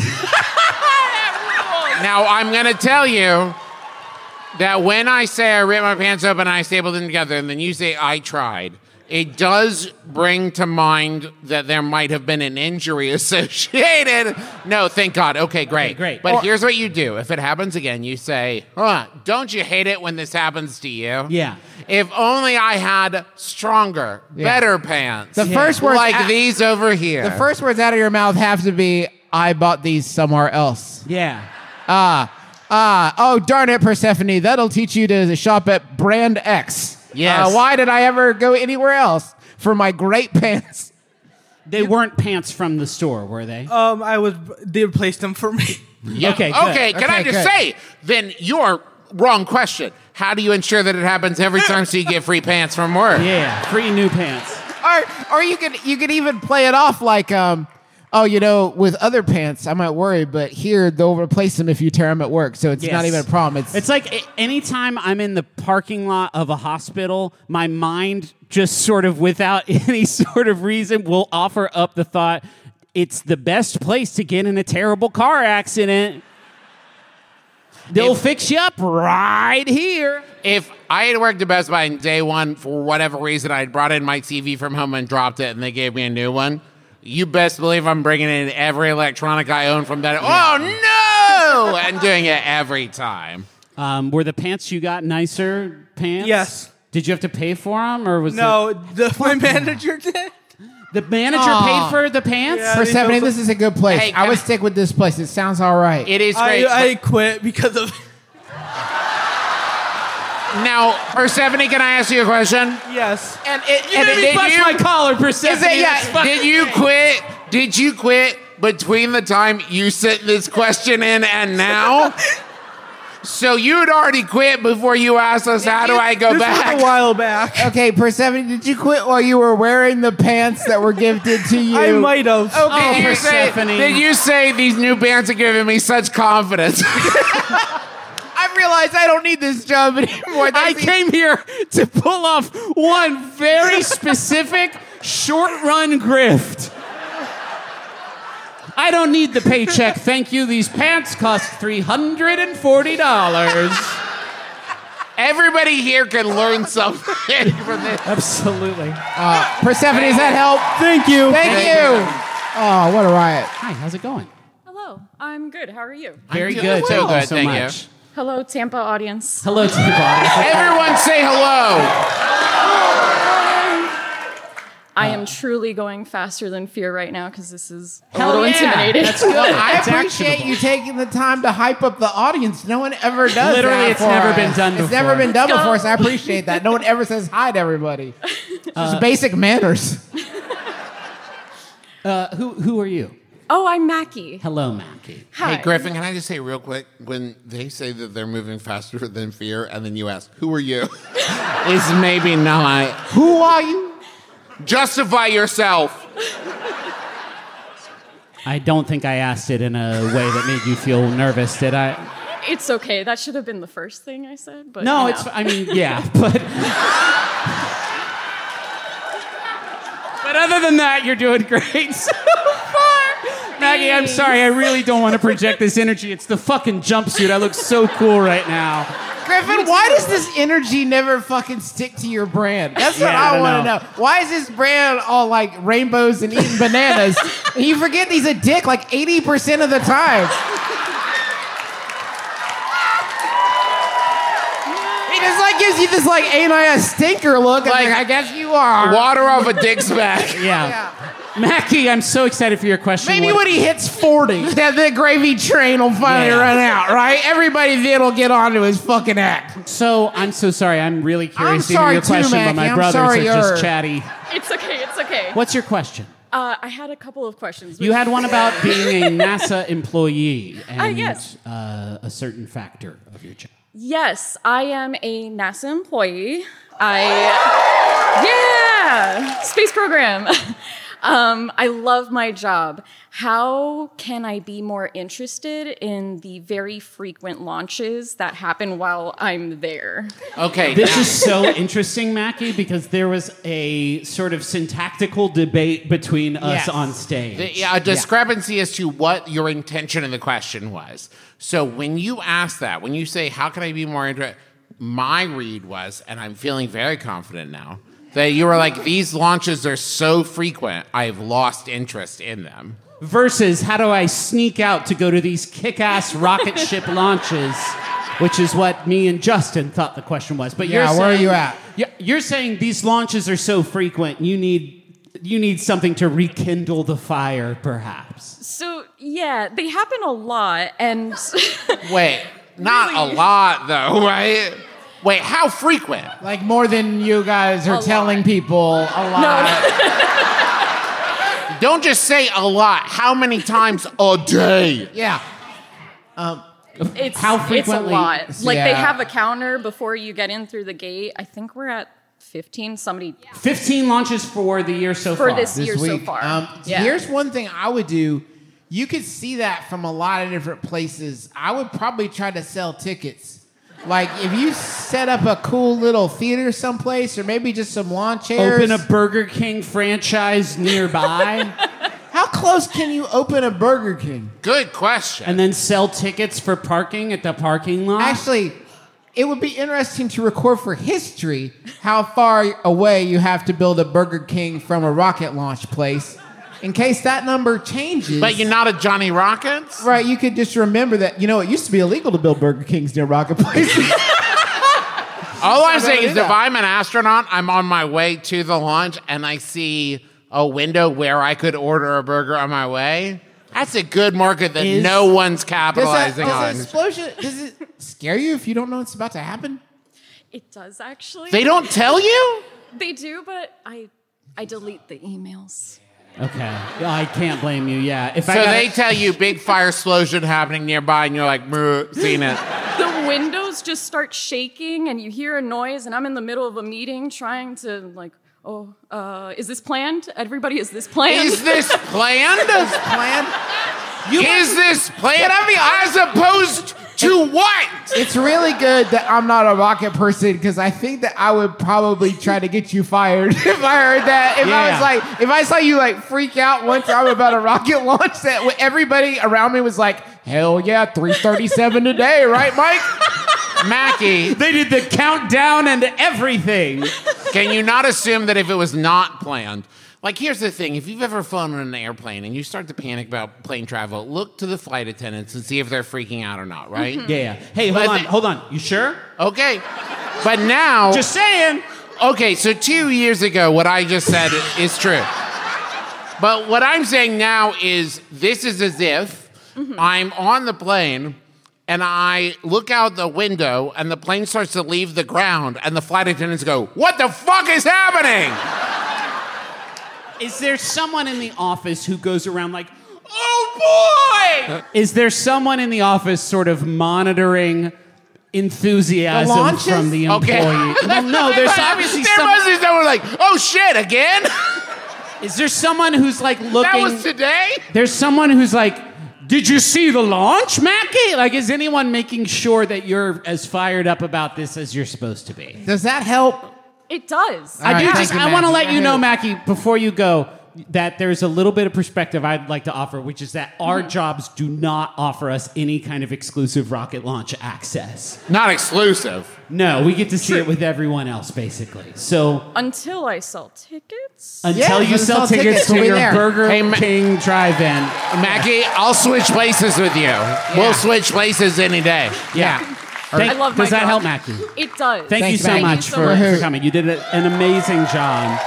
Now I'm gonna tell you that when I say I ripped my pants open and I stapled them together, and then you say I tried, it does bring to mind that there might have been an injury associated. No, thank God. Okay, great. Okay, great. But Or- here's what you do. If it happens again, you say, huh, don't you hate it when this happens to you? Yeah. If only I had stronger, better pants. The first words like out- these over here. The first words out of your mouth have to be, I bought these somewhere else. Yeah. Ah. Ah. Oh, darn it, Persephone. That'll teach you to shop at Brand X. Yes. Uh, why did I ever go anywhere else for my great pants? They weren't pants from the store, were they? Um, I was. They replaced them for me. Yeah. Okay, good. Okay, can I Okay, just good. say, then you're wrong question. How do you ensure that it happens every time so you get free pants from work? Yeah. Free new pants. Or, or you could you could even play it off like, um, oh, you know, with other pants, I might worry, but here they'll replace them if you tear them at work, so it's Yes. not even a problem. It's, It's like a- anytime I'm in the parking lot of a hospital, my mind just sort of without any sort of reason will offer up the thought, it's the best place to get in a terrible car accident. They'll If- fix you up right here. If I had worked at Best Buy in day one, for whatever reason, I had brought in my T V from home and dropped it, and they gave me a new one, you best believe I'm bringing in every electronic I own from that. Oh, no! And doing it every time. Um, were the pants you got nicer pants? Yes. Did you have to pay for them, or was No, the, my manager did. it, the manager Aw. paid for the pants? Yeah. Persephone, this is a good place. Hey, I would can I- stick with this place. It sounds all right. It is I, great. I quit because of. Now, Persephone, can I ask you a question? Yes. And, it, You and made me did bust you, my collar, Persephone. Is it, That's yeah, fucking did you great. quit? Did you quit between the time you sent this question in and now? So you'd already quit before you asked us, how do I go This back? was a while back. Okay, Persephone, did you quit while you were wearing the pants that were gifted to you? I might have. Did, Oh, you say, Persephone. did you say these new pants are giving me such confidence? I realized I don't need this job anymore. I That's the- came here to pull off one very specific short run grift. I don't need the paycheck, thank you. These pants cost three hundred forty dollars. Everybody here can learn something from this. Absolutely. Uh, Persephone, does that help? Thank you. Thank, you. Oh, what a riot. Hi, how's it going? Hello, I'm good. How are you? Very doing good. so Thank you good, so thank much. you. Hello, Tampa audience. Hello to the body. Everyone say hello. I am truly going faster than fear right now because this is a Hell little yeah. intimidating. That's good. I That's appreciate actionable. you taking the time to hype up the audience. No one ever does Literally, that it's for never us. been done It's never before. been done Let's before, go. so I appreciate that. No one ever says hi to everybody. Just basic manners. Uh, who who are you? Oh, I'm Mackie. Hello, Mackie. Hi. Hey, Griffin, can I just say real quick, when they say that they're moving faster than fear, and then you ask, who are you? Is maybe not. Who are you? Justify yourself. I don't think I asked it in a way that made you feel nervous, did I? It's okay. That should have been the first thing I said. But No, you it's. know. I mean, yeah, but. But other than that, you're doing great so far. Maggie, I'm sorry. I really don't want to project this energy. It's the fucking jumpsuit. I look so cool right now. Griffin, why does this energy never fucking stick to your brand? That's what Yeah, I I, don't want to know. know. Why is this brand all like rainbows and eating bananas? And you forget he's a dick like eighty percent of the time. He just like gives you this like, ain't I a stinker look? And Like, like, I guess you are. Water off a dick's back. Yeah. Mackie, I'm so excited for your question. Maybe What- when he hits forty, that the gravy train will finally Yeah. run out, right? Everybody then will get onto his fucking act. So I'm so sorry. I'm really curious I'm to hear sorry your too, question, but Mackie. my I'm brothers sorry are you're- just chatty. It's okay. It's okay. What's your question? Uh, I had a couple of questions. You had one about being a NASA employee and Uh, yes. uh, a certain factor of your job. Yes, I am a NASA employee. I yeah, space program. um, I love my job. How can I be more interested in the very frequent launches that happen while I'm there? Okay. This now- is so interesting, Mackie, because there was a sort of syntactical debate between us Yes. on stage. The- yeah, a discrepancy as to what your intention in the question was. So when you ask that, when you say, how can I be more interested? My read was, and I'm feeling very confident now, that you were like, these launches are so frequent, I've lost interest in them. Versus, how do I sneak out to go to these kick-ass rocket ship launches, which is what me and Justin thought the question was. But Yeah, you're where are saying, you at? Yeah, you're saying these launches are so frequent, you need you need something to rekindle the fire, perhaps. So yeah, they happen a lot, and Wait, not Really? a lot though, right? Wait, how frequent? Like more than you guys are A telling lot. people a lot. Don't just say a lot. How many times a day? Yeah. it's How it's a frequently- lot. Like they Yeah. have a counter before you get in through the gate. I think we're at fifteen. Somebody fifteen launches for the year so for far. this, This year so week. far. Um, yeah. Here's one thing I would do. You could see that from a lot of different places. I would probably try to sell tickets. Like if you set up a cool little theater someplace, or maybe just some lawn chairs. Open a Burger King franchise nearby, How close can you open a Burger King? Good question. and then sell tickets for parking at the parking lot. Actually, it would be interesting to record for history how far away you have to build a Burger King from a rocket launch place. In case that number changes. But you're not a Johnny Rockets? Right, you could just remember that, you know, it used to be illegal to build Burger Kings near rocket places. All I'm saying do is that. if I'm an astronaut, I'm on my way to the launch and I see a window where I could order a burger on my way. That's a good market that Is- no one's Does that, capitalizing does on. that explosion, does it scare you if you don't know what's about to happen? It does actually. They don't tell you? They do, but I I delete the emails. Okay, yeah, I can't blame you. Yeah, if So I gotta- they tell you big fire explosion happening nearby and you're like, "Meh, seen it. The windows just start shaking, and you hear a noise, and I'm in the middle of a meeting trying to like, oh, uh, is this planned? Everybody, is this planned? Is this planned? Plan? Is this planned? As opposed to what? It's really good that I'm not a rocket person because I think that I would probably try to get you fired if I heard that. If I Yeah. was like, if I saw you like freak out one time about a rocket launch, that everybody around me was like, hell yeah, three thirty-seven today, right, Mike? Mackie, they did the countdown and everything. can you not assume that if it was not planned? Like, here's the thing. If you've ever flown on an airplane and you start to panic about plane travel, look to the flight attendants and see if they're freaking out or not, right? Yeah, yeah. Hey, hold But on, the- hold on. You sure? Okay. But now... Just saying. Okay, so two years ago, what I just said is true. But what I'm saying now is this is as if I'm on the plane and I look out the window and the plane starts to leave the ground and the flight attendants go, what the fuck is happening? Is there someone in the office who goes around like, oh boy? Is there someone in the office sort of monitoring enthusiasm The launches? from the Okay. employee? Well, no, there's obviously there some. must be someone like, oh shit, again? Is there someone who's like looking? That was today? There's someone who's like, did you see the launch, Mackie? Like, is anyone making sure that you're as fired up about this as you're supposed to be? Does that help? It does. I do right, just, thank you, I want to Mackie. let you know, Mackie, before you go, that there's a little bit of perspective I'd like to offer, which is that our jobs do not offer us any kind of exclusive rocket launch access. Not exclusive. No, we get to see it with everyone else, basically. So Until I sell tickets. until Yeah, you so sell sell tickets tickets, we'll to be your there. Burger Hey, Ma- King drive-in, Mackie, I'll switch places with you. We'll switch places any day. yeah. I love my Does that job. help, Mackie? It does. Thank you Thanks, so Maggie. much so for, much. for coming. You did a- an amazing job.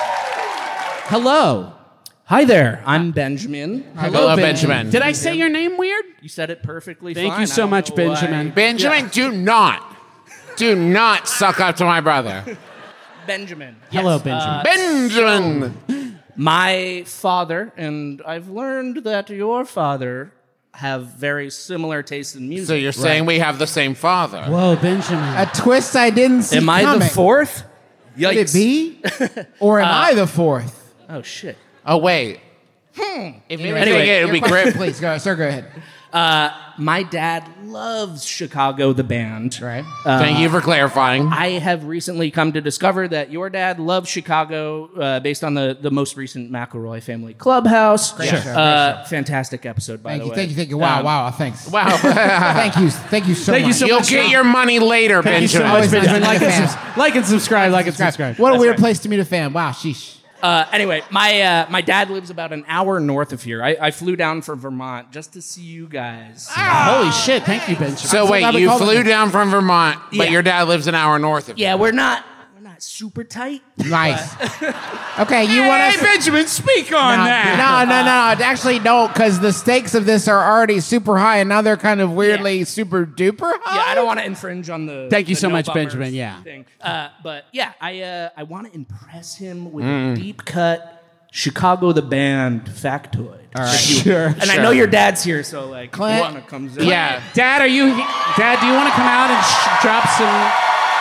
Hello. Hi there, I'm Benjamin. Hello, Benjamin. Did I say your name weird? You said it perfectly Thank fine. you so I don't much, know Benjamin. why- Benjamin, do not, do not suck up to my brother. Benjamin. Hello, Yes, Benjamin. uh, Benjamin. my father, and I've learned that your father have very similar tastes in music. So you're saying we have the same father? Whoa, Benjamin. A twist I didn't see Am I coming. the fourth? Could Yikes. it be? Or am I the fourth? Oh, shit. Oh wait. Hmm. If anything, Anyway, it would be Your great. question, Please, go, sir, go ahead. Uh, my dad loves Chicago, the band. Right. Thank you for clarifying. I have recently come to discover that your dad loves Chicago uh, based on the, the most recent McElroy Family Clubhouse. Great show, great Uh, fantastic episode, by Thank the you, way. thank you, thank you. Wow, Um, wow, thanks. Wow. Thank you, thank you so Thank you much. so You'll much. get your money later, Thank you so Benjamin. much, Always nice Benjamin. to Like meet a and, fan. subs- like and subscribe. Like and subscribe. What a That's weird right. place to meet a fan. Wow, sheesh. Uh, anyway, my uh, my dad lives about an hour north of here. I, I flew down from Vermont just to see you guys. Holy shit! Thank you, Benjamin. So I'm wait, glad we you called flew it. down from Vermont, but Yeah. your dad lives an hour north of you. Yeah, we're not we're not super tight. Nice. Okay, you want Hey, us? Benjamin, speak on no, that. no, no, no, no. Actually, don't, because the stakes of this are already super high, and now they're kind of weirdly super duper high. Yeah, I don't want to infringe on the. Thank you the so no much, bummers Benjamin, yeah. Thing. Uh, but yeah, I uh, I want to impress him with Mm. a deep cut Chicago the band factoid. All right. Sure. And I Sure. know your dad's here, so like, Clint. Juana comes in. Yeah. Dad, are you? he- Dad, do you want to come out and sh- drop some?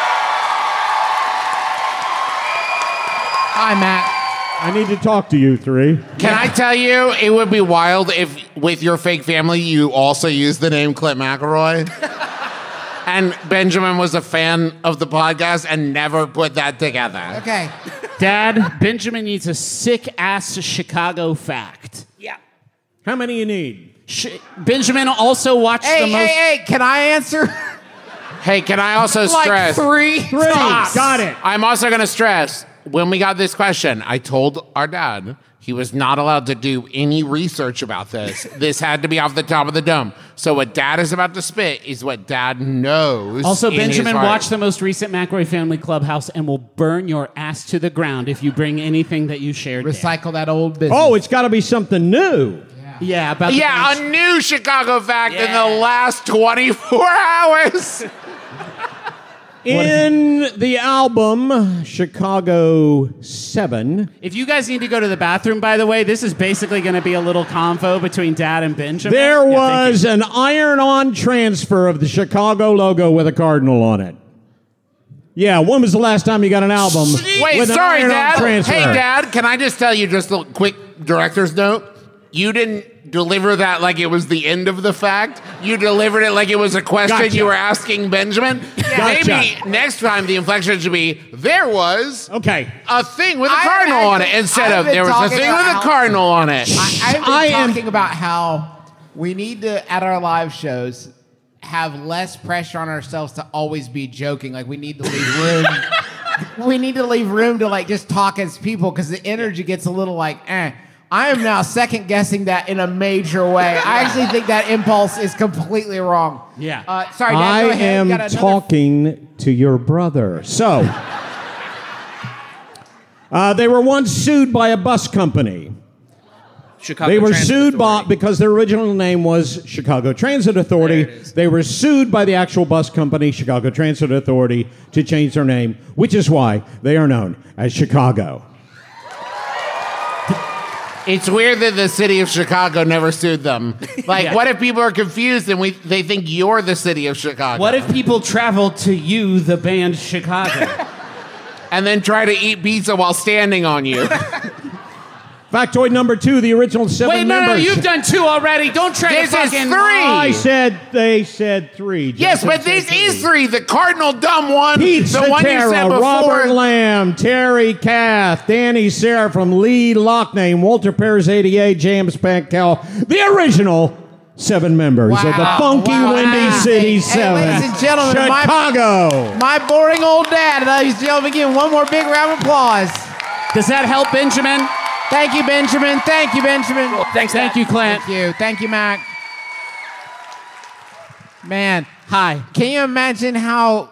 Hi, Matt. I need to talk to you three. Can I tell you, it would be wild if, with your fake family, you also used the name Clint McElroy. And Benjamin was a fan of the podcast and never put that together. Okay. Dad, Benjamin needs a sick ass Chicago fact. Yeah. How many you need? Sh- Benjamin also watched Hey, the hey, most. hey, can I answer? Hey, can I also like stress? three. Three. Stop. Got it. I'm also going to stress, when we got this question, I told our dad he was not allowed to do any research about this. This had to be off the top of the dome. So what dad is about to spit is what dad knows. Also, in his Benjamin heart. watched the most recent McRae Family Clubhouse and will burn your ass to the ground if you bring anything that you shared. there. Recycle that old business. Oh, it's got to be something new. Yeah, about the Yeah, band- a new Chicago fact in Yeah. the last twenty-four hours. In the album Chicago seven, If you guys need to go to the bathroom, by the way, this is basically going to be a little convo between Dad and Benjamin. there Yeah, thank was you. an iron-on transfer of the Chicago logo with a cardinal on it. Yeah, when was the last time you got an album Wait, with an sorry, iron-on Dad. transfer? Hey, Dad, can I just tell you just a quick director's note? You didn't deliver that like it was the end of the fact. You delivered it like it was a question Gotcha. you were asking Benjamin. Gotcha. Maybe next time the inflection should be, there was Okay. a thing with a I- cardinal I- on it instead I've of been there was a talking thing with about- a cardinal on it. I, I've been I am- talking about how we need to, at our live shows, have less pressure on ourselves to always be joking. Like, we need to leave room. we need to leave room to, like, just talk as people, because the energy gets a little like, eh. I am now second guessing that in a major way. I actually think that impulse is completely wrong. Yeah. Uh, sorry, Dad, I go ahead. am You got another- talking to your brother. So, uh, they were once sued by a bus company. Chicago They were Transit sued by, Authority. because their original name was Chicago Transit Authority. There it is. They were sued by the actual bus company, Chicago Transit Authority, to change their name, which is why they are known as Chicago. It's weird that the city of Chicago never sued them. Like, Yeah. what if people are confused and we they think you're the city of Chicago? What if people travel to you, the band Chicago? and then try to eat pizza while standing on you? Factoid number two, the original seven Wait, no, members. no, you've done two already. Don't try This to is fucking... three. I said they said three. Yes, Justin but this said is three. The Cardinal Dumb one. Pete the one you said Cetera, before. Robert Lamb, Terry Kath, Danny Sarah from Lee Lockname, Walter Pears eighty-eight, James Pankel, the original seven members of the Wow, Funky wow. Windy Hey, City hey, Seven. ladies and gentlemen, my- Chicago. My boring old dad. Ladies and gentlemen, give him one more big round of applause. Does that help, Benjamin? Thank you, Benjamin. Thank you, Benjamin. Thanks, Thank you, Clint. Thank you. Thank you, Mac. Man, Hi. can you imagine how...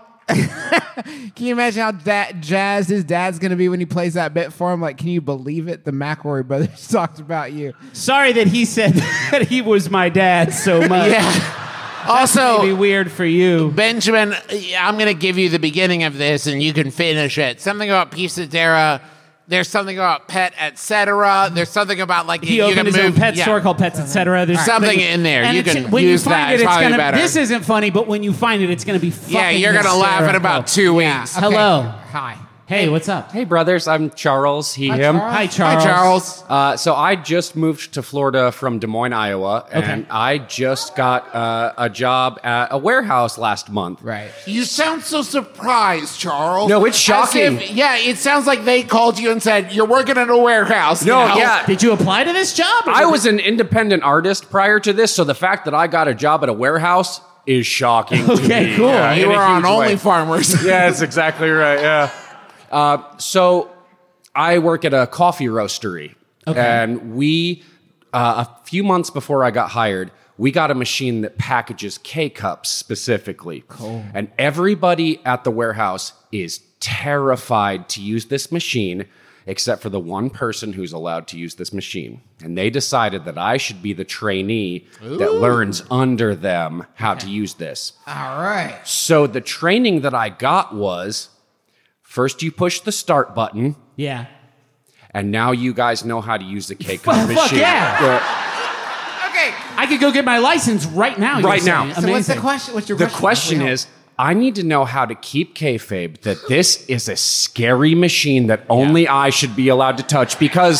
can you imagine how da- jazzed his dad's going to be when he plays that bit for him? Like, can you believe it? The McElroy brothers talked about you. Sorry that he said that he was my dad so much. Yeah. Also, Maybe weird for you. Benjamin, I'm going to give you the beginning of this, and you can finish it. Something about Pizzeria. There's something about Pet, et cetera. There's something about like He you opened can his move, own pet yeah. store called Pets, et cetera. There's Something in there. And You it's- can when use you find that. it, It's it's probably gonna. better. This isn't funny, but when you find it, it's gonna be fucking Yeah, you're gonna laugh in hysterical. about two weeks. Okay. Hello. Hi. Hey, what's up? Hey, brothers. I'm Charles. He, Hi, him. Charles. Hi, Charles. Hi, Charles. Uh, so I just moved to Florida from Des Moines, Iowa, and Okay. I just got uh, a job at a warehouse last month. Right. You sound so surprised, Charles. No, it's As shocking. if- yeah, it sounds like they called you and said, you're working at a warehouse. No, you know? yeah. Did you apply to this job? or I did was an independent artist prior to this, so the fact that I got a job at a warehouse is shocking to Okay, me. cool. Yeah, You in a were on huge way. Only Farmers. Yeah, that's exactly right. Yeah. Uh, so I work at a coffee roastery, Okay. and we uh, a few months before I got hired, we got a machine that packages K cups specifically. Cool. And everybody at the warehouse is terrified to use this machine, except for the one person who's allowed to use this machine. And they decided that I should be the trainee that learns under them how to use this. All right. So the training that I got was first you push the start button, Yeah. and now you guys know how to use the K cup Fuck machine. yeah. Okay. I could go get my license right now. you're Right now. saying. So what's the Amazing. question? What's your The question? question Wait, is, I need to know how to keep kayfabe that this is a scary machine that only I should be allowed to touch, because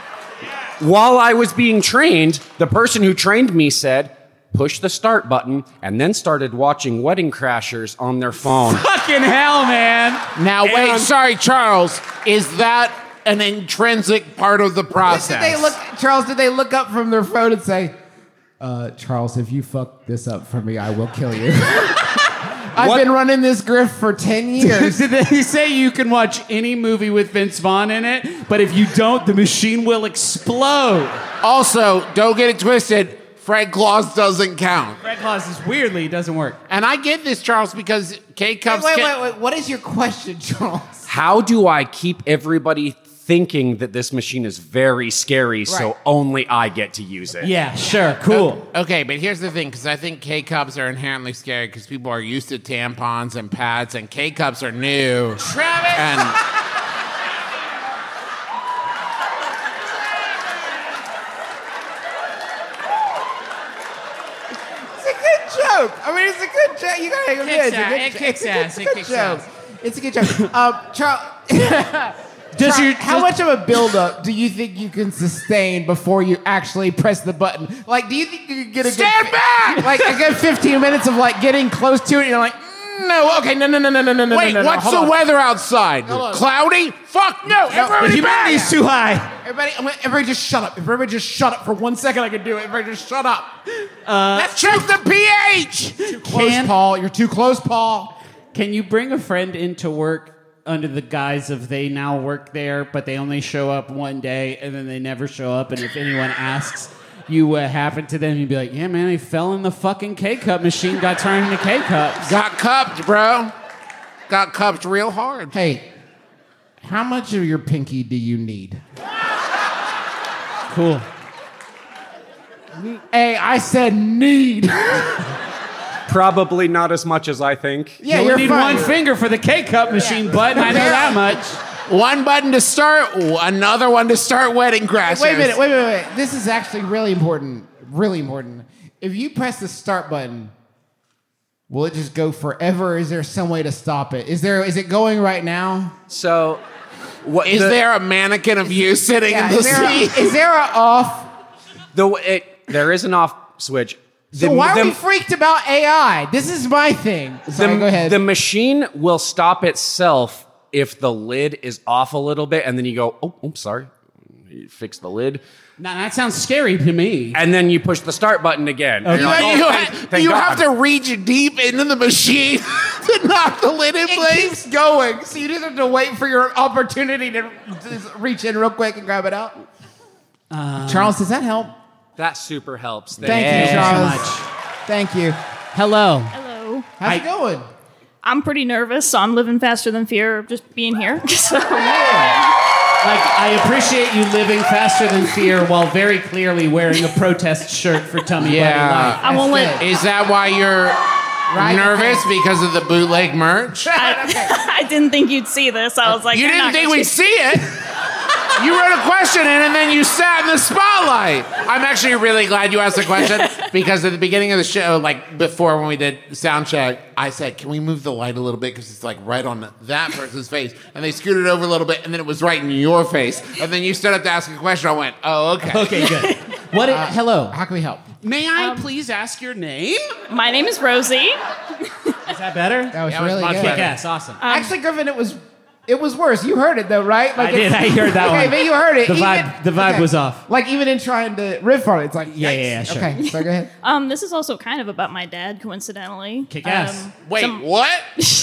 while I was being trained, the person who trained me said, push the start button, and then started watching Wedding Crashers on their phone. Fucking hell, man. Now, wait, And- sorry, Charles. Is that an intrinsic part of the process? Did they look, Charles? Did they look up from their phone and say, uh, "Charles, if you fuck this up for me, I will kill you"? I've What? been running this grift for ten years. Did they say you can watch any movie with Vince Vaughn in it, but if you don't, the machine will explode? Also, don't get it twisted. Fred Claus doesn't count. Red Claus is weirdly doesn't work. And I get this, Charles, because K wait, cups. wait, can- wait, wait. What is your question, Charles? How do I keep everybody thinking that this machine is very scary so Right. only I get to use it? Yeah, sure, cool. Okay, but here's the thing, because I think K cups are inherently scary because people are used to tampons and pads, and K cups are new. Travis! And It's a good joke. I mean, it's a good joke. You gotta admit, Kicks it's a ass. good It jo- kicks it's a good- ass. It's a It good kicks joke. ass. It's a good joke. Um, Charles. Does Char- your- how does- much of a buildup do you think you can sustain before you actually press the button? Like, do you think you can get a Stand good, back! like a good fifteen minutes of like getting close to it? And you're like, mm, no, okay, no, no, no, no, no, no, wait, no, no, what's hold the on. weather outside? Hold on. Cloudy? Fuck no! The Everybody back! Humidity's too high. Everybody, I'm gonna- everybody, just shut up. If everybody just shut up for one second, I can do it. Everybody, just shut up. Let's check the pH. Close, Can- Paul. You're too close, Paul. Can you bring a friend into work under the guise of they now work there, but they only show up one day and then they never show up? And if anyone asks you what happened to them, you'd be like, yeah, man, I fell in the fucking K-cup machine, got turned into K-cups. Got cupped, bro. Got cupped real hard. Hey, how much of your pinky do you need? Cool. Hey, I said need. Probably not as much as I think. Yeah, you only you're need fine. one finger for the K-cup machine button. I know that much. One button to start, another one to start Wedding Crashers. Wait a minute, wait, wait, wait. This is actually really important. Really important. If you press the start button, will it just go forever? Or is there some way to stop it? Is there? Is it going right now? So What, Is the, there a mannequin of you sitting Yeah, in the is there a- seat? is there a off? the it, there is an off switch. So The- why are the- we freaked about A I? This is my thing. Sorry, the, go ahead. the machine will stop itself if the lid is off a little bit, and then you go, oh, I'm sorry, you fix the lid. Now that sounds scary to me. And then you push the start button again. And You, you're like, oh, you thank- ha- thank you God. have to reach deep into the machine to knock the lid in it place. keeps going, so you just have to wait for your opportunity to just reach in real quick and grab it out. Uh, Charles, does that help? That super helps. Thank Yeah. you, Charles. so much. Thank you. Hello. Hello. How's I- it going? I'm pretty nervous, so I'm living faster than fear of just being here. So, Like, I appreciate you living faster than fear while very clearly wearing a protest shirt for Tummy Yeah. Buddy Life. I won't let. Is that why you're Right. nervous because of the bootleg merch? I, I didn't think you'd see this. I was like, You "You're didn't not think gonna we'd see it. You wrote a question in and then you sat in the spotlight. I'm actually really glad you asked the question because at the beginning of the show, like before when we did sound check, I said, can we move the light a little bit because it's like right on that person's face. And they scooted over a little bit and then it was right in your face. And then you stood up to ask a question. I went, oh, okay. Okay, good. What? Uh, hello. How can we help? May I please ask your name? My name is Rosie. Is that better? That was That was really much good. better. Kick-ass, awesome. Actually, Griffin, it was it was worse. You heard it though, right? I did. it- I heard that okay, one. but you heard it. The Even- vibe- the vibe okay. was off. Like even in trying to riff on it, it's like Yeah, yeah, yikes. yeah, sure. Okay, so go ahead. Um, this is also kind of about my dad, coincidentally. Kick ass. Um, Wait, some- what?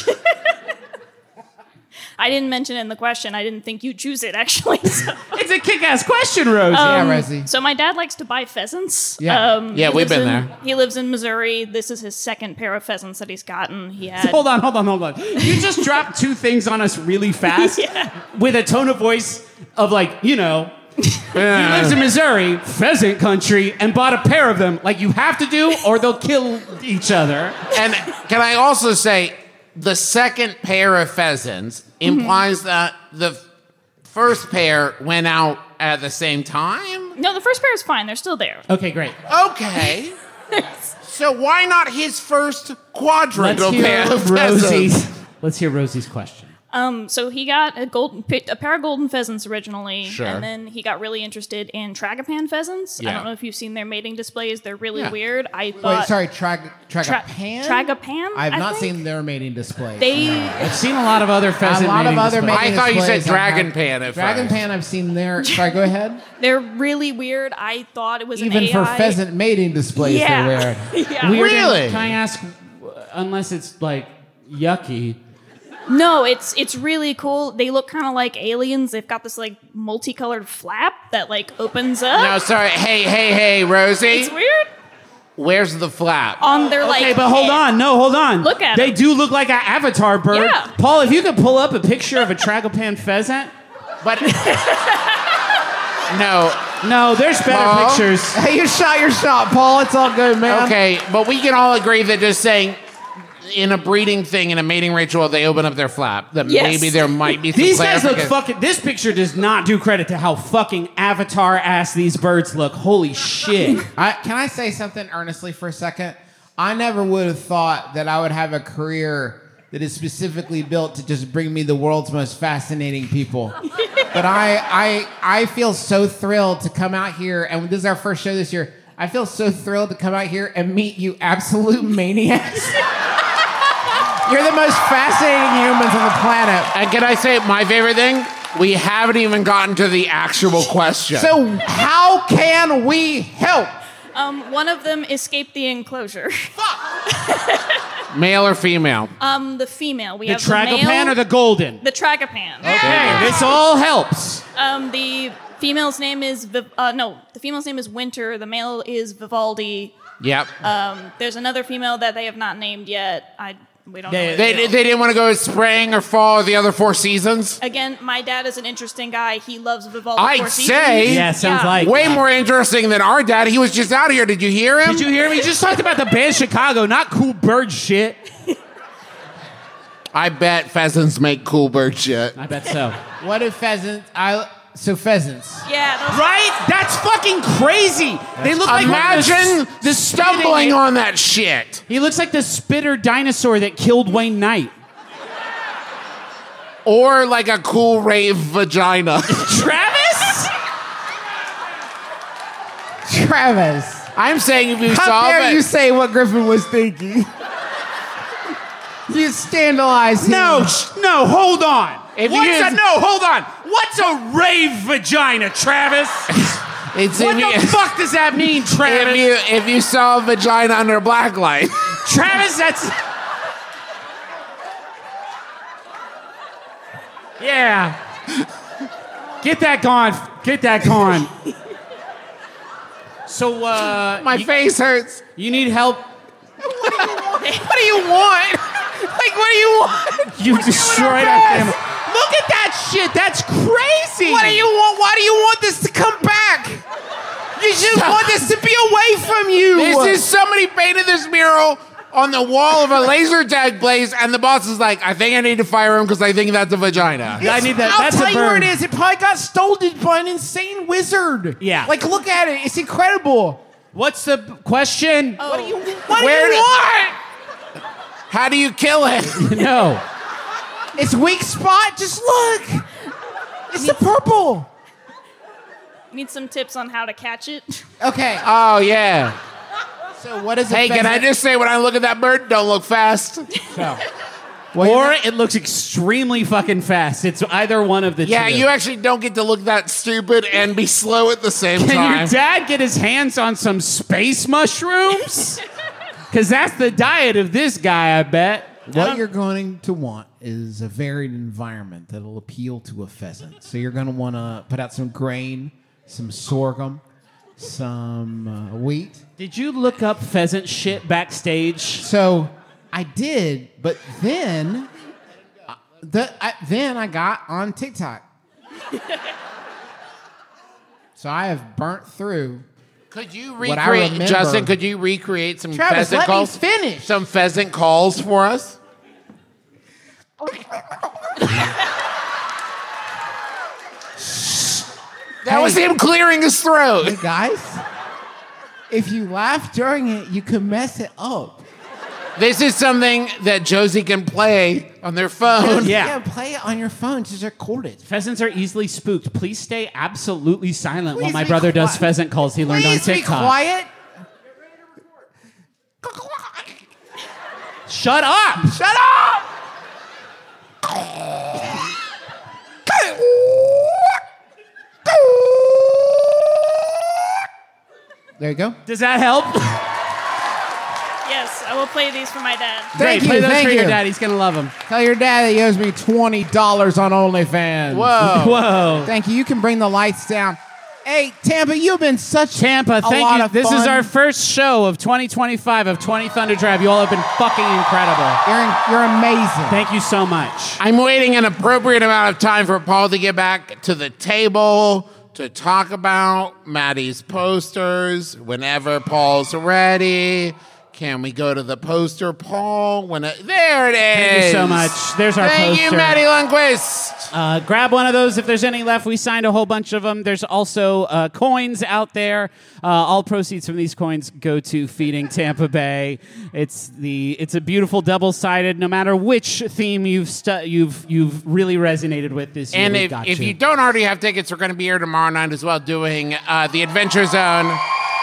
I didn't mention it in the question. I didn't think you'd choose it, actually. So, It's a kick-ass question, Rose. um, Yeah, Rosie. so my dad likes to buy pheasants. Yeah. Um, Yeah, he we've lives been in- there. He lives in Missouri. This is his second pair of pheasants that he's gotten. He had. Hold on, hold on, hold on. You just dropped two things on us really fast with a tone of voice of like, you know, he lives in Missouri, pheasant country, and bought a pair of them like you have to do or they'll kill each other. And can I also say, the second pair of pheasants implies that the first pair went out at the same time? No, the first pair is fine. They're still there. Okay, great. Okay. So why not his first Let's quadrangle pair hear of Rosie's. pheasants? Let's hear Rosie's question. Um, so he got a golden, picked a pair of golden pheasants originally, Sure. and then he got really interested in Tragopan pheasants. I Yeah. don't know if you've seen their mating displays; they're really Yeah. weird. I thought Wait, sorry, trag Tra- Tragapan? Tragopan. I've I not think? seen their mating display. They. I've seen a lot of other pheasant a lot of mating other displays. mating I thought you said displays I Dragon have- Pan at Dragon first. Pan, I've seen there. Sorry, go ahead. They're really weird. I thought it was Even an A for I. pheasant mating displays, Yeah. they're weird. yeah. Weird. Really? Can I ask, unless it's like yucky, No, it's it's really cool. They look kind of like aliens. They've got this like multicolored flap that like opens up. No, sorry. Hey, hey, hey, Rosie. It's weird. Where's the flap? On their like. okay, but hold head. on. No, hold on. Look at They them. do look like an avatar bird. Yeah. Paul, if you could pull up a picture of a Tragopan pheasant. But no. No, there's better Paul? pictures. Hey, you shot your shot, Paul. It's all good, man. Okay, but we can all agree that just saying in a breeding thing, in a mating ritual, they open up their flap. That Yes. maybe there might be some These guys look clarification. fucking. This picture does not do credit to how fucking avatar ass these birds look. Holy shit. I, can I say something earnestly for a second? I never would have thought that I would have a career that is specifically built to just bring me the world's most fascinating people. But I, I, I feel so thrilled to come out here, and this is our first show this year. I feel so thrilled to come out here and meet you absolute maniacs. You're the most fascinating humans on the planet. And can I say my favorite thing? We haven't even gotten to the actual question. So how can we help? Um, one of them escaped the enclosure. Male or female? Um, the female. We The have the male. Tragopan or the golden? The Tragopan. Okay, this all helps. Um, the female's name is Viv- uh, no. The female's name is Winter. The male is Vivaldi. Yep. Um, there's another female that they have not named yet. I we don't They, know. they, they didn't want to go with spring or fall or the other four seasons? Again, my dad is an interesting guy. He loves Vivaldi. I'd Four say Seasons. Yeah, sounds like- way more interesting than our dad. He was just out here. Did you hear him? Did you hear me? Just talked about the band Chicago, not cool bird shit. I bet pheasants make cool bird shit. I bet so. What if pheasants? I so pheasants. Yeah. Those Right? That's fucking crazy. They look like Imagine the, the stumbling spitting- on that shit. He looks like the spitter dinosaur that killed Wayne Knight. Or like a cool rave vagina. Travis? Travis. I'm saying if you How solve dare it. you say what Griffin was thinking? You scandalize him. No, sh- no, hold on. If What's you a, use- no, hold on. What's a rave vagina, Travis? It's what if the you, fuck does that mean, Travis? if you if you saw a vagina under a black light. Travis, that's... Yeah. Get that gone. Get that gone. So, uh... My you, face hurts. You need help? What do you want? Like, what do you want? You destroyed our family. Look at that shit. That's crazy. What do you want? Why do you want this to come back? You just want this to be away from you. This is somebody painted this mural on the wall of a laser tag place, and the boss is like, I think I need to fire him because I think that's a vagina. I need that. I'll That's tell a you where it bird. is. It probably got stolen by an insane wizard. Yeah. Like, look at it. It's incredible. What's the question? What do you, what Where do you do- want? How do you kill it? No. It's weak spot. Just look. It's the purple. Need some tips on how to catch it? Okay. Oh, yeah. So what is it? Hey, can I just say when I look at that bird, don't look fast? No. Or it looks extremely fucking fast. It's either one of the Yeah, two. you actually don't get to look that stupid and be slow at the same Can time. your dad get his hands on some space mushrooms? Because that's the diet of this guy, I bet. What you're going to want is a varied environment that'll appeal to a pheasant. So you're going to want to put out some grain, some sorghum, some uh, wheat. Did you look up pheasant shit backstage? So I did, but then, uh, the, I, then I got on TikTok. So I have burnt through. Could you What I recreate, remember- Justin? Could you recreate some Travis, pheasant let me calls? finish. Some pheasant calls for us. That was him clearing his throat. Hey guys, if you laugh during it, you can mess it up. This is something that Josie can play on their phone. Yeah, play it on your phone. Just record it. Pheasants are easily spooked. Please stay absolutely silent while Please my be brother does quiet. pheasant calls he learned on Please be TikTok. quiet. Shut up! Shut up! There you go. Does that help? Yes, I will play these for my dad. Great. Thank Play you, those thank for your you. dad. He's gonna love them. Tell your dad that he owes me twenty dollars on OnlyFans. Whoa. Whoa. Thank you. You can bring the lights down. Hey, Tampa, you've been such Tampa, a thank lot you. of This is fun. our first show of twenty twenty-five of twenty Thunder Drive. You all have been fucking incredible. You're, you're amazing. Thank you so much. I'm waiting an appropriate amount of time for Paul to get back to the table to talk about Maddie's posters. Whenever Paul's ready, can we go to the poster, Paul? When it, there it is. Thank you so much. There's our Thank poster. you, Maddie Lundquist. Uh, grab one of those if there's any left. We signed a whole bunch of them. There's also uh, coins out there. Uh, all proceeds from these coins go to feeding Tampa Bay. It's the it's a beautiful double-sided. No matter which theme you've stu- you've you've really resonated with this year, And we've if, got if you. you don't already have tickets, we're going to be here tomorrow night as well doing uh, the Adventure Zone.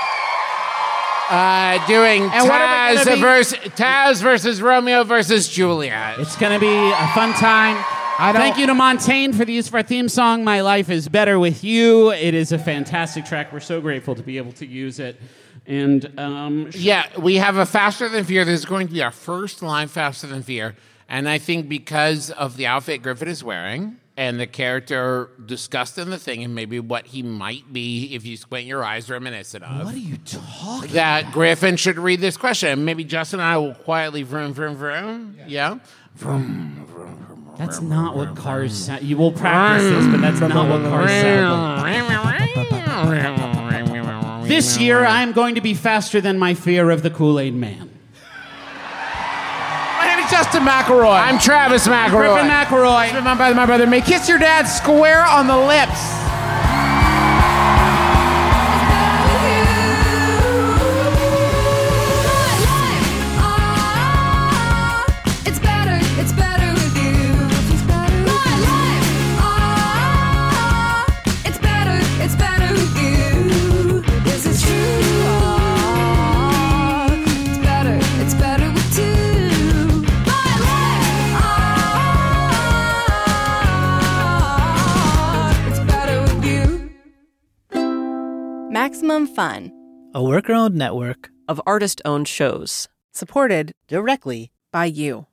Uh, doing And what are we Taz gonna be- versus, Taz versus Romeo versus Juliet. It's going to be a fun time. I don't- Thank you to Montaigne for the use of our theme song, My Life is Better With You. It is a fantastic track. We're so grateful to be able to use it. And um, Yeah, we have a Faster Than Fear. This is going to be our first live Faster Than Fear. And I think because of the outfit Griffin is wearing and the character discussed in the thing and maybe what he might be if you squint your eyes reminiscent of. What are you talking That Griffin should read this question. Maybe Justin and I will quietly vroom, vroom, vroom. Yeah? Vroom, vroom, vroom. that's not what cars sound. You will practice this, but that's not what cars sound like. This year, I'm going to be faster than my fear of the Kool-Aid Man. My name is Justin McElroy. I'm Travis McElroy. Griffin McElroy. My brother, my brother may kiss your dad square on the lips. It's better, it's better with you. My Maximum Fun, a worker-owned network of artist-owned shows. Supported directly by you.